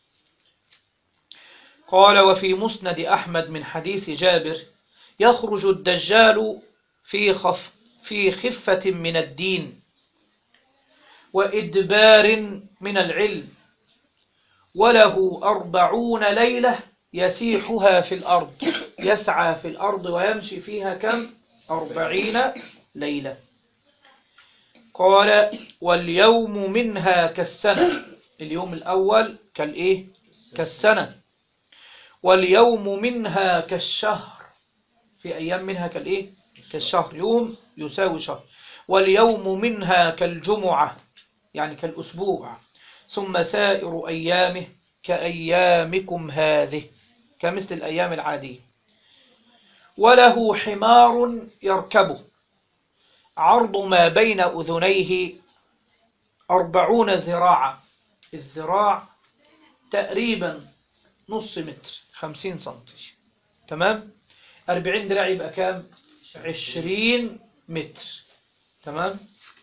قال وفي مسند أحمد من حديث جابر يخرج الدجال في خفة من الدين وإدبار من العلم، وله 40 ليلة يسيحها في الأرض، يسعى في الأرض ويمشي فيها كم؟ 40 ليلة. قال واليوم منها كالسنة، اليوم الأول كالإيه؟ كالسنة. واليوم منها كالشهر، في أيام منها كالإيه؟ كالشهر، يوم يساوي شهر. واليوم منها كالجمعة، يعني كالأسبوع. ثم سائر أيامه كأيامكم هذه، كمثل الأيام العادية. وله حمار يركبه عرض ما بين أذنيه 40 ذراعا. الذراع تقريبا نص متر، 50 سنتي. تمام. 40 ذراع يبقى كام؟ 20 متر. تمام.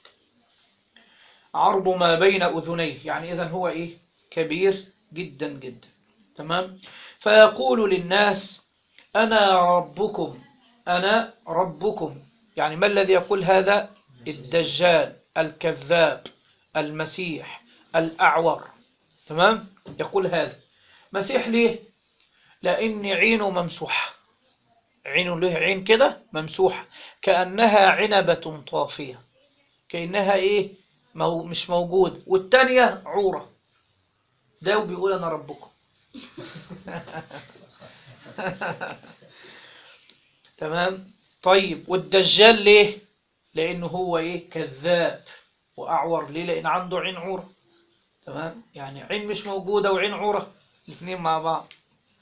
عرض ما بين أذنيه، يعني إذن هو إيه؟ كبير جدا جدا. تمام. فيقول للناس أنا ربكم، أنا ربكم. يعني ما الذي يقول هذا؟ الدجال، الكذاب، المسيح، الأعور. تمام. يقول هذا. مسيح ليه؟ لأن عينه ممسوحة، عينه له عين كده ممسوحة كأنها عنبة طافية، كأنها إيه؟ مش موجود. والتانية عورة. ده بيقول أنا ربكم. تمام. طيب والدجال ليه؟ لأنه هو إيه؟ كذاب وأعور. ليه؟ لأن عنده عين عورة. تمام. يعني عين مش موجودة وعين عورة، الاثنين مع بعض.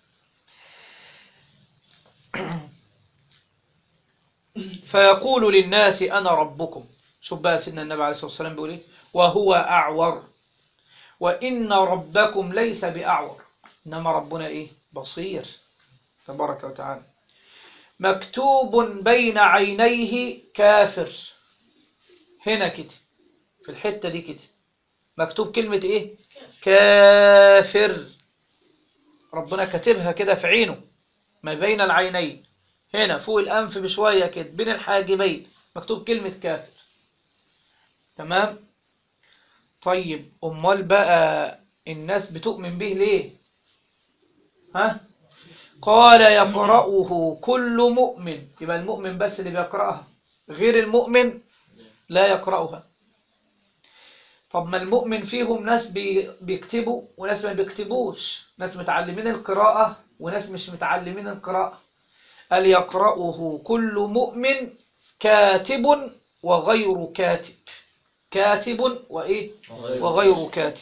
فيقول للناس أنا ربكم. شوف بقى سيدنا النبي عليه الصلاة والسلام بيقول إيه؟ وهو أعور، وإن ربكم ليس بأعور، إنما ربنا إيه؟ بصير تبارك وتعالى. مكتوب بين عينيه كافر. هنا كده في الحتة دي كده مكتوب كلمة إيه؟ كافر. ربنا كاتبها كده في عينه، ما بين العينين، هنا فوق الأنف بشوية كده بين الحاجبين مكتوب كلمة كافر. تمام. طيب أمال بقى الناس بتؤمن به ليه؟ ها؟ قال يقرأه كل مؤمن. يبقى المؤمن بس اللي بيقرأها، غير المؤمن لا يقرأها. طب ما المؤمن فيهم ناس بيكتبوا وناس ما بيكتبوش، ناس متعلمين القراءة وناس مش متعلمين القراءة. قال يقرأه كل مؤمن كاتب وغير كاتب. كاتب وإيه؟ وغير كاتب.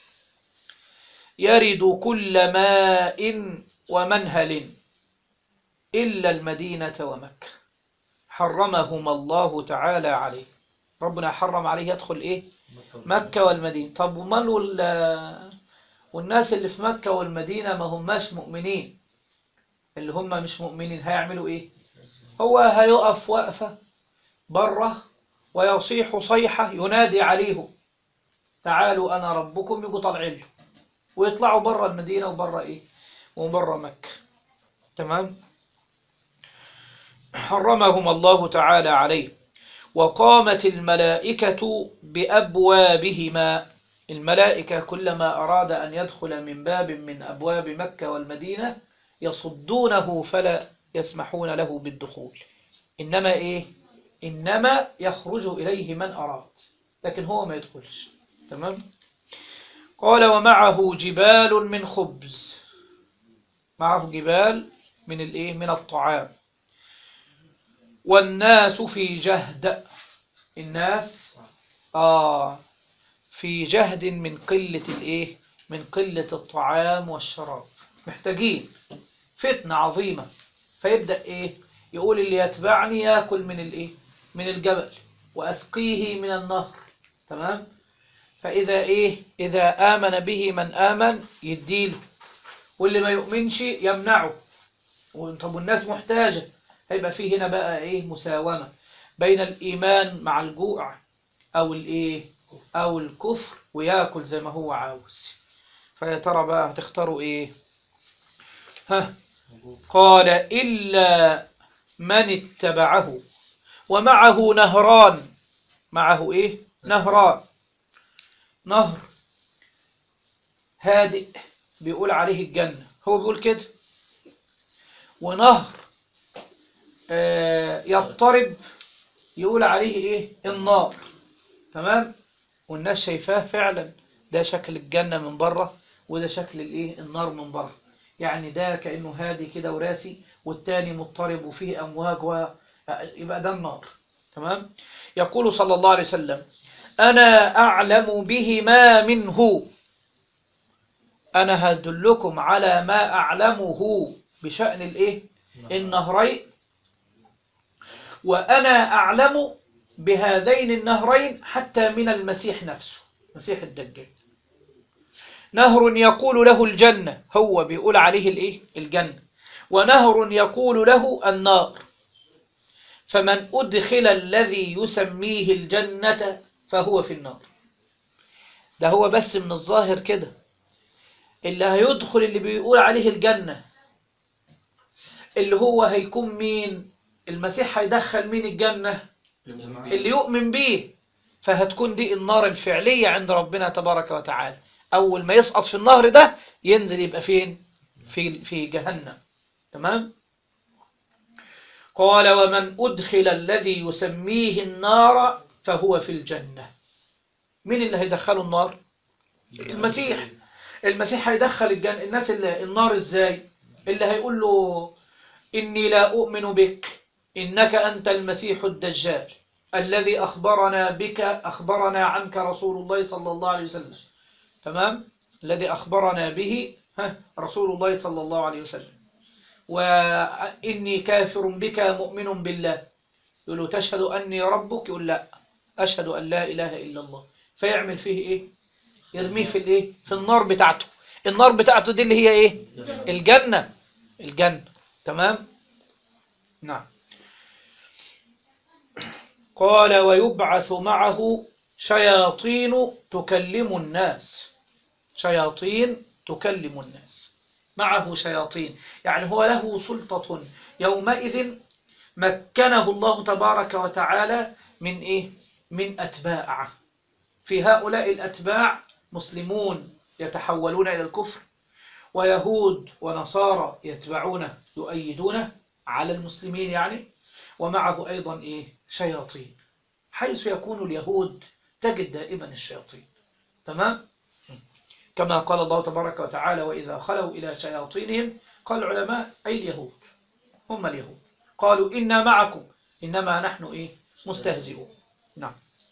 يرد كل ماء ومنهل إلا المدينة ومكة حرمهما الله تعالى عليه. ربنا حرم عليه يدخل إيه؟ مكة والمدينة. طب والناس اللي في مكة والمدينة ما هماش مؤمنين، اللي هم مش مؤمنين هيعملوا إيه؟ هو هيقف وقفة بره ويصيح صيحة ينادي عليهم تعالوا أنا ربكم، يبقوا طالعين له ويطلعوا بره المدينة وبره إيه؟ وبره مكة. تمام. حرمهم الله تعالى عليه. وقامت الملائكة بأبوابهما. الملائكة كلما أراد أن يدخل من باب من أبواب مكة والمدينة يصدونه فلا يسمحون له بالدخول. إنما إيه؟ إنما يخرج إليه من أراد، لكن هو ما يدخلش. تمام. قال ومعه جبال من خبز. معه جبال من الإيه؟ من الطعام. والناس في جهد. الناس في جهد من قلة الإيه؟ من قلة الطعام والشراب، محتاجين، فتنة عظيمة. فيبدأ إيه؟ يقول اللي يتبعني يأكل من الإيه؟ من الجبل وأسقيه من النهر. تمام. فإذا إيه؟ إذا آمن به من آمن يديله، واللي ما يؤمنش يمنعه. طب والناس محتاجة، هيبقى فيه هنا بقى إيه؟ مساومة بين الإيمان مع الجوع أو الإيه؟ أو الكفر، ويأكل زي ما هو عاوز. فيا ترى بقى هتختاروا إيه؟ قال إلا من اتبعه ومعه نهران. معه إيه؟ نهران. نهر هادئ بيقول عليه الجنة، هو بيقول كده. ونهر يضطرب يقول عليه إيه؟ النار. تمام. والناس شايفاه فعلا، ده شكل الجنة من بره وده شكل الإيه؟ النار من بره. يعني ده كأنه هادي كده وراسي، والتاني مضطرب وفيه أمواج يبقى ده النار. تمام. يقول صلى الله عليه وسلم أنا أعلم بهما منه. أنا هدلكم على ما أعلمه بشأن الإيه؟ النهرين وأنا أعلم بهذين النهرين حتى من المسيح نفسه، مسيح الدجال. نهر يقول له الجنة، هو بيقول عليه الإيه؟ الجنة. ونهر يقول له النار. فمن أدخل الذي يسميه الجنة فهو في النار. ده هو بس من الظاهر كده. اللي هيدخل اللي بيقول عليه الجنة اللي هو هيكون مين؟ المسيح هيدخل مين الجنة؟ اللي يؤمن به. فهتكون دي النار الفعلية عند ربنا تبارك وتعالى. أول ما يسقط في النهر ده ينزل يبقى فين؟ في جهنم. تمام؟ قال ومن أدخل الذي يسميه النار فهو في الجنة. مين اللي هيدخله النار؟ المسيح. المسيح هيدخل الجنة الناس اللي النار ازاي؟ اللي هيقول له إني لا أؤمن بك إنك أنت المسيح الدجال الذي أخبرنا عنك رسول الله صلى الله عليه وسلم. تمام؟ الذي أخبرنا به رسول الله صلى الله عليه وسلم. وإني كافر بك مؤمن بالله. يقول له تشهد أني ربك؟ يقول لا، أشهد أن لا إله إلا الله. فيعمل فيه إيه؟ يرميه في الإيه؟ في النار بتاعته. النار بتاعته دي اللي هي إيه؟ الجنة. الجنة. تمام؟ نعم. قال ويبعث معه شياطين تكلم الناس. شياطين تكلم الناس. معه شياطين، يعني هو له سلطة يومئذ مكنه الله تبارك وتعالى من إيه؟ من أتباعه. في هؤلاء الأتباع مسلمون يتحولون إلى الكفر، ويهود ونصارى يتبعونه يؤيدونه على المسلمين يعني. ومعه أيضا إيه؟ شياطين. حيث يكون اليهود تجد دائما الشياطين. تمام؟ كما قال الله تبارك وتعالى وإذا خلوا إلى شياطينهم قال العلماء أي اليهود، هم اليهود قالوا إنا معكم إنما نحن إيه؟ مستهزئون. نعم.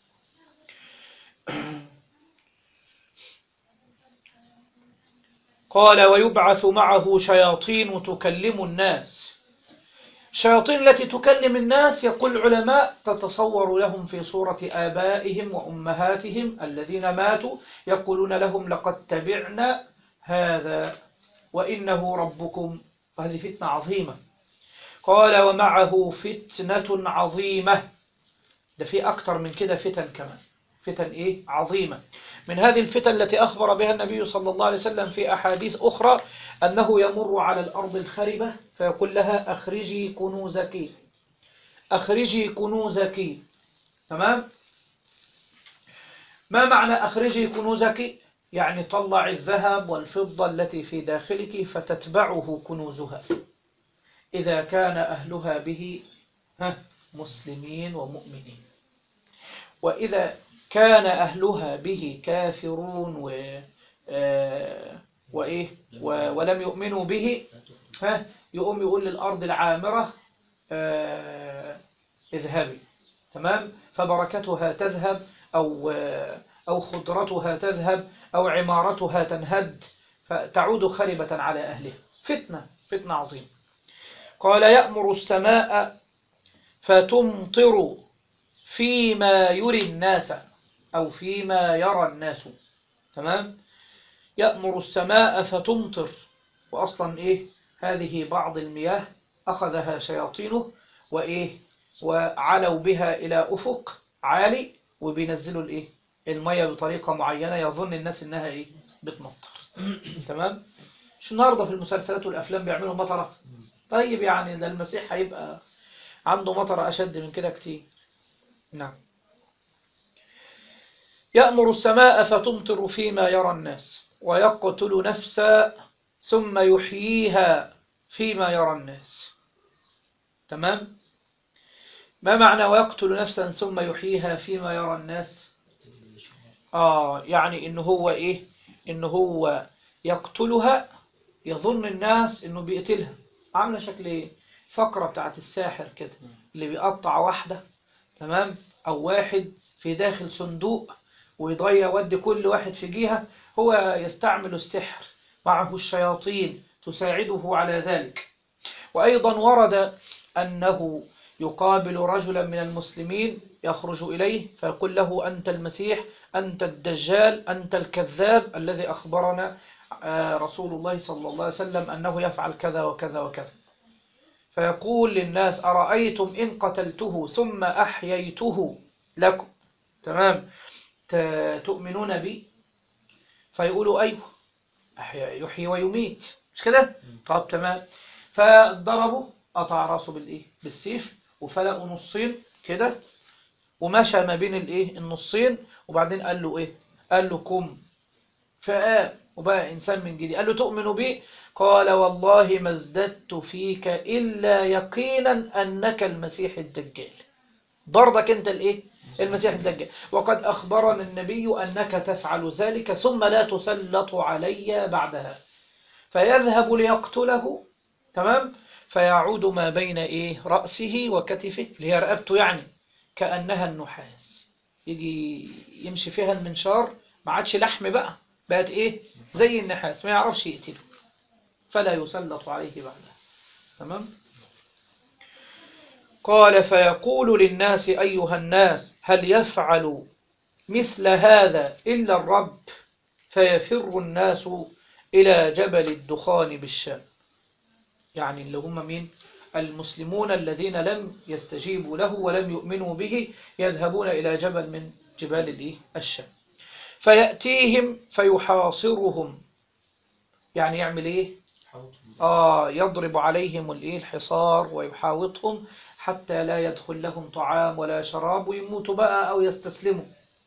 قال ويبعث معه شياطين تكلم الناس. الشياطين التي تكلم الناس يقول العلماء تتصور لهم في صورة آبائهم وأمهاتهم الذين ماتوا، يقولون لهم لقد تبعنا هذا وإنه ربكم. وهذه فتنة عظيمة. قال ومعه فتنة عظيمة. ده في أكتر من كده فتن كمان. فتن إيه؟ عظيمة. من هذه الفتن التي أخبر بها النبي صلى الله عليه وسلم في أحاديث أخرى أنه يمر على الأرض الخربة فيقول لها أخرجي كنوزك، أخرجي كنوزك. تمام؟ ما معنى أخرجي كنوزك؟ يعني طلع الذهب والفضة التي في داخلك فتتبعه كنوزها إذا كان أهلها به مسلمين ومؤمنين. وإذا كان أهلها به كافرون ولم يؤمنوا به يقوم يقول للأرض العامرة اذهبي. تمام؟ فبركتها تذهب أو خضرتها تذهب أو عمارتها تنهد فتعود خربة على أهلها. فتنة عظيمة. قال يأمر السماء فتمطر فيما يري الناس أو فيما يرى الناس. تمام؟ يأمر السماء فتمطر. وأصلا إيه؟ هذه بعض المياه أخذها شياطينه وعلوا بها إلى أفق عالي وبينزلوا الإيه؟ المياه بطريقة معينة يظن الناس إنها إيه؟ بتمطر. تمام؟ شو النهاردة في المسلسلات والأفلام بيعملوا مطرة؟ طيب يعني ده المسيح هيبقى عنده مطر أشد من كده كتير. نعم. يأمر السماء فتمطر فيما يرى الناس ويقتل نفسا ثم يحييها فيما يرى الناس. تمام؟ ما معنى ويقتل نفسا ثم يحييها فيما يرى الناس؟ يعني إنه هو إيه؟ إنه هو يقتلها يظن الناس إنه بيقتلها. عاملة شكل إيه؟ فقرة بتاعت الساحر كده اللي بيقطع واحدة، تمام؟ أو واحد في داخل صندوق ويضيع ودي كل واحد في جهة. هو يستعمل السحر، معه الشياطين تساعده على ذلك. وأيضا ورد أنه يقابل رجلا من المسلمين يخرج إليه فيقول له أنت المسيح، أنت الدجال، أنت الكذاب الذي أخبرنا رسول الله صلى الله عليه وسلم أنه يفعل كذا وكذا وكذا. فيقول للناس أرأيتم إن قتلته ثم أحييته لكم، تمام، تؤمنون بي؟ فيقولوا أيوه، يحيي ويميت، مش كده؟ طب تمام. فضربوا، قطع راسه بالسيف، وفلقوا نصين كده، ومشى ما بين النصين، وبعدين قال له ايه؟ قال له قم، فقام وبقى انسان من جديد. قال له تؤمن بي؟ قال والله ما ازددت فيك الا يقينا انك المسيح الدجال. برضك انت المسيح الدجال، وقد اخبرنا النبي انك تفعل ذلك ثم لا تسلط علي بعدها. فيذهب ليقتله، تمام، فيعود ما بين رأسه وكتفه، اللي هي رقبته يعني، كأنها النحاس، يجي يمشي فيها المنشار، ما عادش لحم بقى، بقت زي النحاس، ما يعرفش يقتله، فلا يسلط عليه بعدها. تمام. قال فيقول للناس أيها الناس هل يفعل مثل هذا إلا الرب؟ فيفر الناس إلى جبل الدخان بالشام. يعني اللي هم مين؟ المسلمون الذين لم يستجيبوا له ولم يؤمنوا به، يذهبون إلى جبل من جبال الشام. فيأتيهم فيحاصرهم، يعني يعمل يضرب عليهم الحصار ويحاوطهم حتى لا يدخل لهم طعام ولا شراب، ويموتوا بقى أو يستسلموا.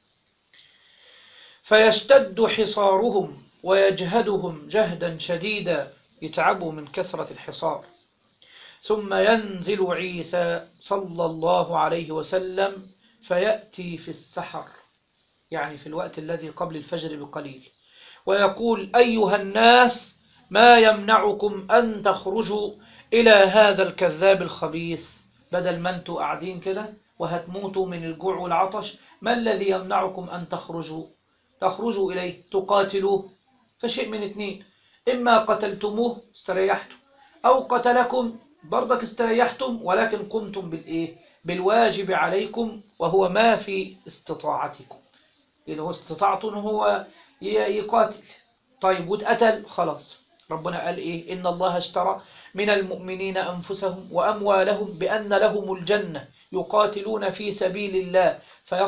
فيشتد حصارهم ويجهدهم جهدا شديدا، يتعبوا من كثرة الحصار. ثم ينزل عيسى صلى الله عليه وسلم فيأتي في السحر، يعني في الوقت الذي قبل الفجر بقليل، ويقول أيها الناس ما يمنعكم أن تخرجوا إلى هذا الكذاب الخبيث؟ بدل ما أنتوا قاعدين كده وهتموتوا من الجوع والعطش، ما الذي يمنعكم أن تخرجوا إليه تقاتلوه؟ فشيء من اثنين، إما قتلتموه استريحتم، أو قتلكم برضك استريحتم، ولكن قمتم بالواجب عليكم، وهو ما في استطاعتكم، اللي هو استطاعته هو يقاتل. طيب واتقتل خلاص، ربنا قال إن الله اشترى من المؤمنين أنفسهم وأموالهم بأن لهم الجنة يقاتلون في سبيل الله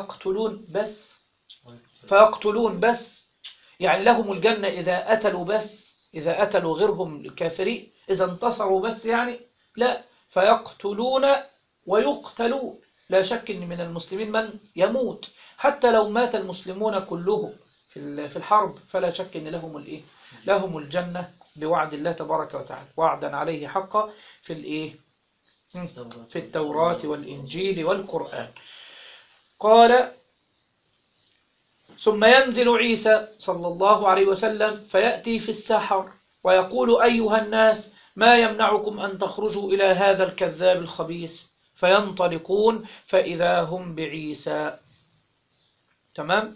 فيقتلون بس، يعني لهم الجنة إذا قتلوا بس، إذا قتلوا غيرهم الكافرين، إذا انتصروا بس يعني لا، فيقتلون ويقتلون. لا شك أن من المسلمين من يموت، حتى لو مات المسلمون كلهم في الحرب، فلا شك أن لهم الجنة بوعد الله تبارك وتعالى، وعدا عليه حقا في التوراة والإنجيل والقرآن. قال ثم ينزل عيسى صلى الله عليه وسلم فيأتي في السحر ويقول أيها الناس ما يمنعكم أن تخرجوا إلى هذا الكذاب الخبيث؟ فينطلقون فإذا هم بعيسى. تمام.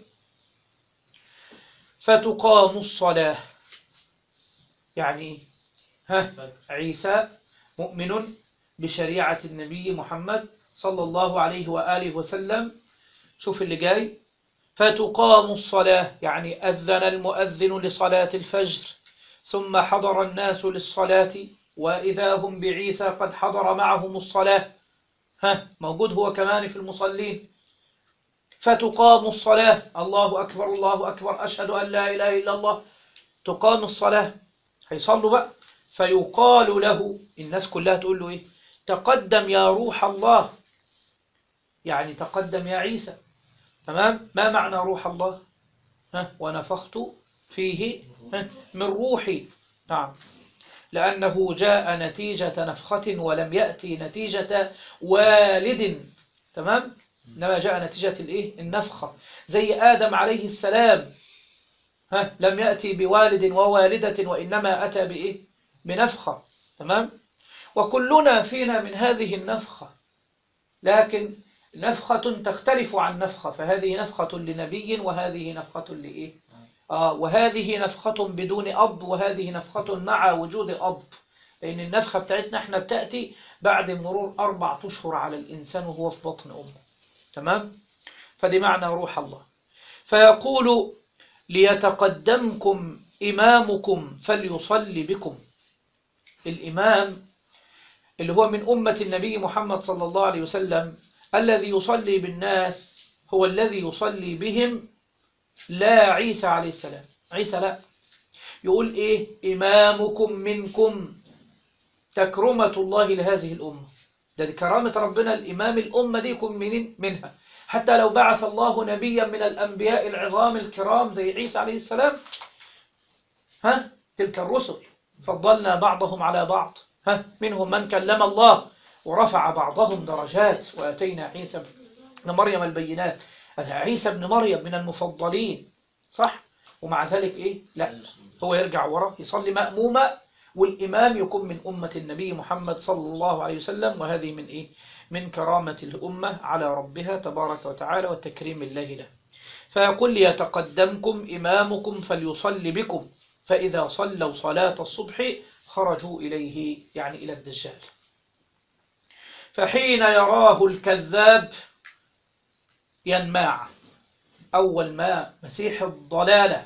فتقام الصلاة، يعني عيسى مؤمن بشريعة النبي محمد صلى الله عليه وآله وسلم. شوف اللي جاي، فتقام الصلاة، يعني أذن المؤذن لصلاة الفجر، ثم حضر الناس للصلاة، وإذا هم بعيسى قد حضر معهم الصلاة، موجود هو كمان في المصلين. فتقام الصلاة، الله أكبر الله أكبر، أشهد أن لا إله إلا الله، تقام الصلاة، هيصلوا بقى. فيقال له، الناس كلها تقول له تقدم يا روح الله، يعني تقدم يا عيسى. تمام. ما معنى روح الله؟ ونفخت فيه من روحي. نعم، لأنه جاء نتيجة نفخة ولم يأتي نتيجة والد. تمام. إنما جاء نتيجة النفخة، زي آدم عليه السلام، لم يأتي بوالد ووالدة، وإنما أتى بنفخة. تمام. وكلنا فينا من هذه النفخة، لكن نفخة تختلف عن نفخة، فهذه نفخة لنبي وهذه نفخة وهذه نفخة بدون أب، وهذه نفخة مع وجود أب. لأن النفخة بتاعتنا احنا بتأتي بعد مرور 4 أشهر على الإنسان وهو في بطن أمه. تمام؟ فدي معنى روح الله. فيقول ليتقدمكم إمامكم فليصلي بكم. الإمام اللي هو من أمة النبي محمد صلى الله عليه وسلم الذي يصلي بالناس هو الذي يصلي بهم، لا عيسى عليه السلام. عيسى لا، يقول إيه؟ إمامكم منكم، تكرمة الله لهذه الأمة. ده كرامة ربنا، الإمام الأمة دي يكون منها. حتى لو بعث الله نبيا من الأنبياء العظام الكرام زي عيسى عليه السلام، تلك الرسل فضلنا بعضهم على بعض، منهم من كلم الله ورفع بعضهم درجات، وأتينا عيسى بن مريم البينات. عيسى بن مريم من المفضلين، صح؟ ومع ذلك إيه؟ لا، هو يرجع وراه يصلي مأموما، والإمام يكون من أمة النبي محمد صلى الله عليه وسلم. وهذه من إيه؟ من كرامة الأمة على ربها تبارك وتعالى وتكريم الله له. فيقول ليتقدمكم إمامكم فليصلي بكم، فإذا صلوا صلاة الصبح خرجوا إليه، يعني إلى الدجال. فحين يراه الكذاب ينماع. أول ما مسيح الضلالة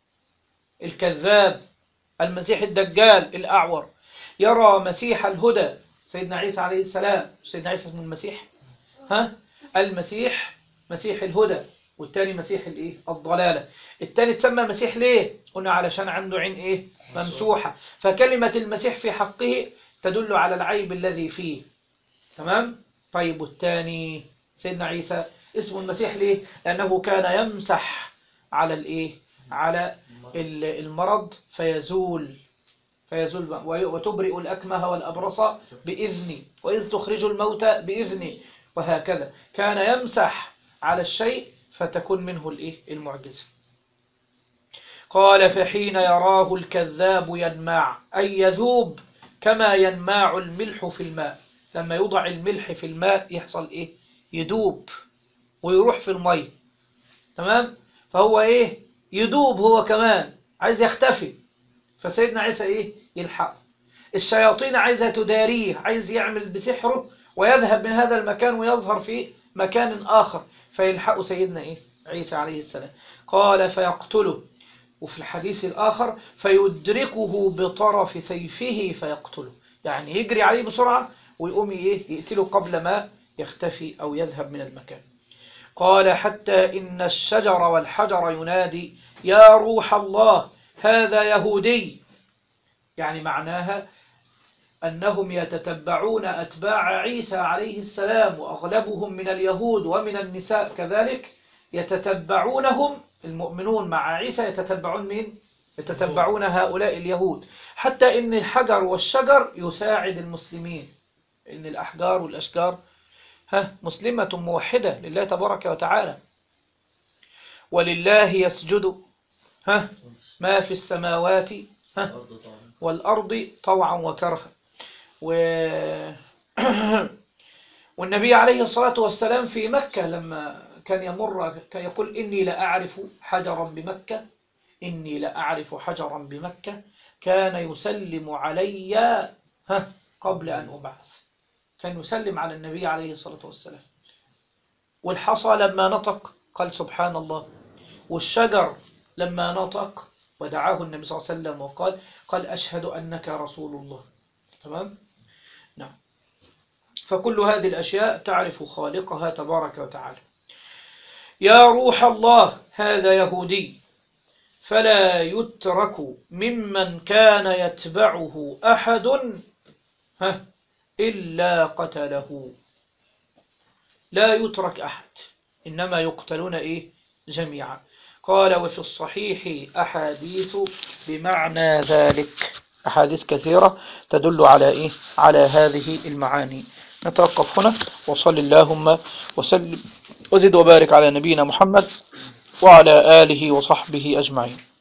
الكذاب المسيح الدجال الأعور يرى مسيح الهدى سيدنا عيسى عليه السلام. سيدنا عيسى اسمه المسيح، المسيح مسيح الهدى، والتاني مسيح الايه؟ الضلالة. التاني تسمى مسيح ليه؟ قلنا علشان عنده عين ايه؟ ممسوحة، فكلمة المسيح في حقه تدل على العيب الذي فيه. تمام؟ طيب والتاني سيدنا عيسى اسمه المسيح ليه؟ لأنه كان يمسح على الايه؟ على المرض فيزول وتبرئ الأكمه والأبرص بإذني، وإذ تخرج الموتى بإذني، وهكذا كان يمسح على الشيء فتكون منه المعجزة. قال فحين يراه الكذاب ينماع، أي يذوب كما ينماع الملح في الماء. لما يوضع الملح في الماء يحصل إيه؟ يدوب ويروح في الماء. تمام؟ فهو إيه؟ يدوب هو كمان، عايز يختفي. فسيدنا عيسى إيه؟ يلحق. الشياطين عايزة تداريه، عايز يعمل بسحره ويذهب من هذا المكان ويظهر في مكان آخر، فيلحق سيدنا إيه؟ عيسى عليه السلام. قال فيقتله، وفي الحديث الآخر فيدركه بطرف سيفه فيقتله، يعني يجري عليه بسرعة ويقوم إيه؟ يقتله قبل ما يختفي أو يذهب من المكان. قال حتى إن الشجر والحجر ينادي يا روح الله هذا يهودي، يعني معناها أنهم يتتبعون أتباع عيسى عليه السلام، وأغلبهم من اليهود ومن النساء كذلك، يتتبعونهم. المؤمنون مع عيسى يتتبعون مين؟ يتتبعون هؤلاء اليهود. حتى إن الحجر والشجر يساعد المسلمين، إن الأحجار والأشجار مسلمة موحدة لله تبارك وتعالى. ولله يسجد ما في السماوات والأرض طوعا وكرها. والنبي عليه الصلاة والسلام في مكة لما كان يمر كان يقول إني لأعرف حجرا بمكة، إني لأعرف حجرا بمكة كان يسلم علي قبل أن أبعث. كان يسلم على النبي عليه الصلاة والسلام. والحصى لما نطق قال سبحان الله، والشجر لما نطق ودعاه النبي صلى الله عليه وسلم وقال أشهد أنك رسول الله. تمام؟ نعم. فكل هذه الأشياء تعرف خالقها تبارك وتعالى. يا روح الله هذا يهودي، فلا يترك ممن كان يتبعه أحد إلا قتله. لا يترك أحد، إنما يقتلون جميعا. قال وفي الصحيح أحاديث بمعنى ذلك، أحاديث كثيرة تدل على على هذه المعاني. نتوقف هنا، وصل اللهم وسلم وزد وبارك على نبينا محمد وعلى آله وصحبه أجمعين.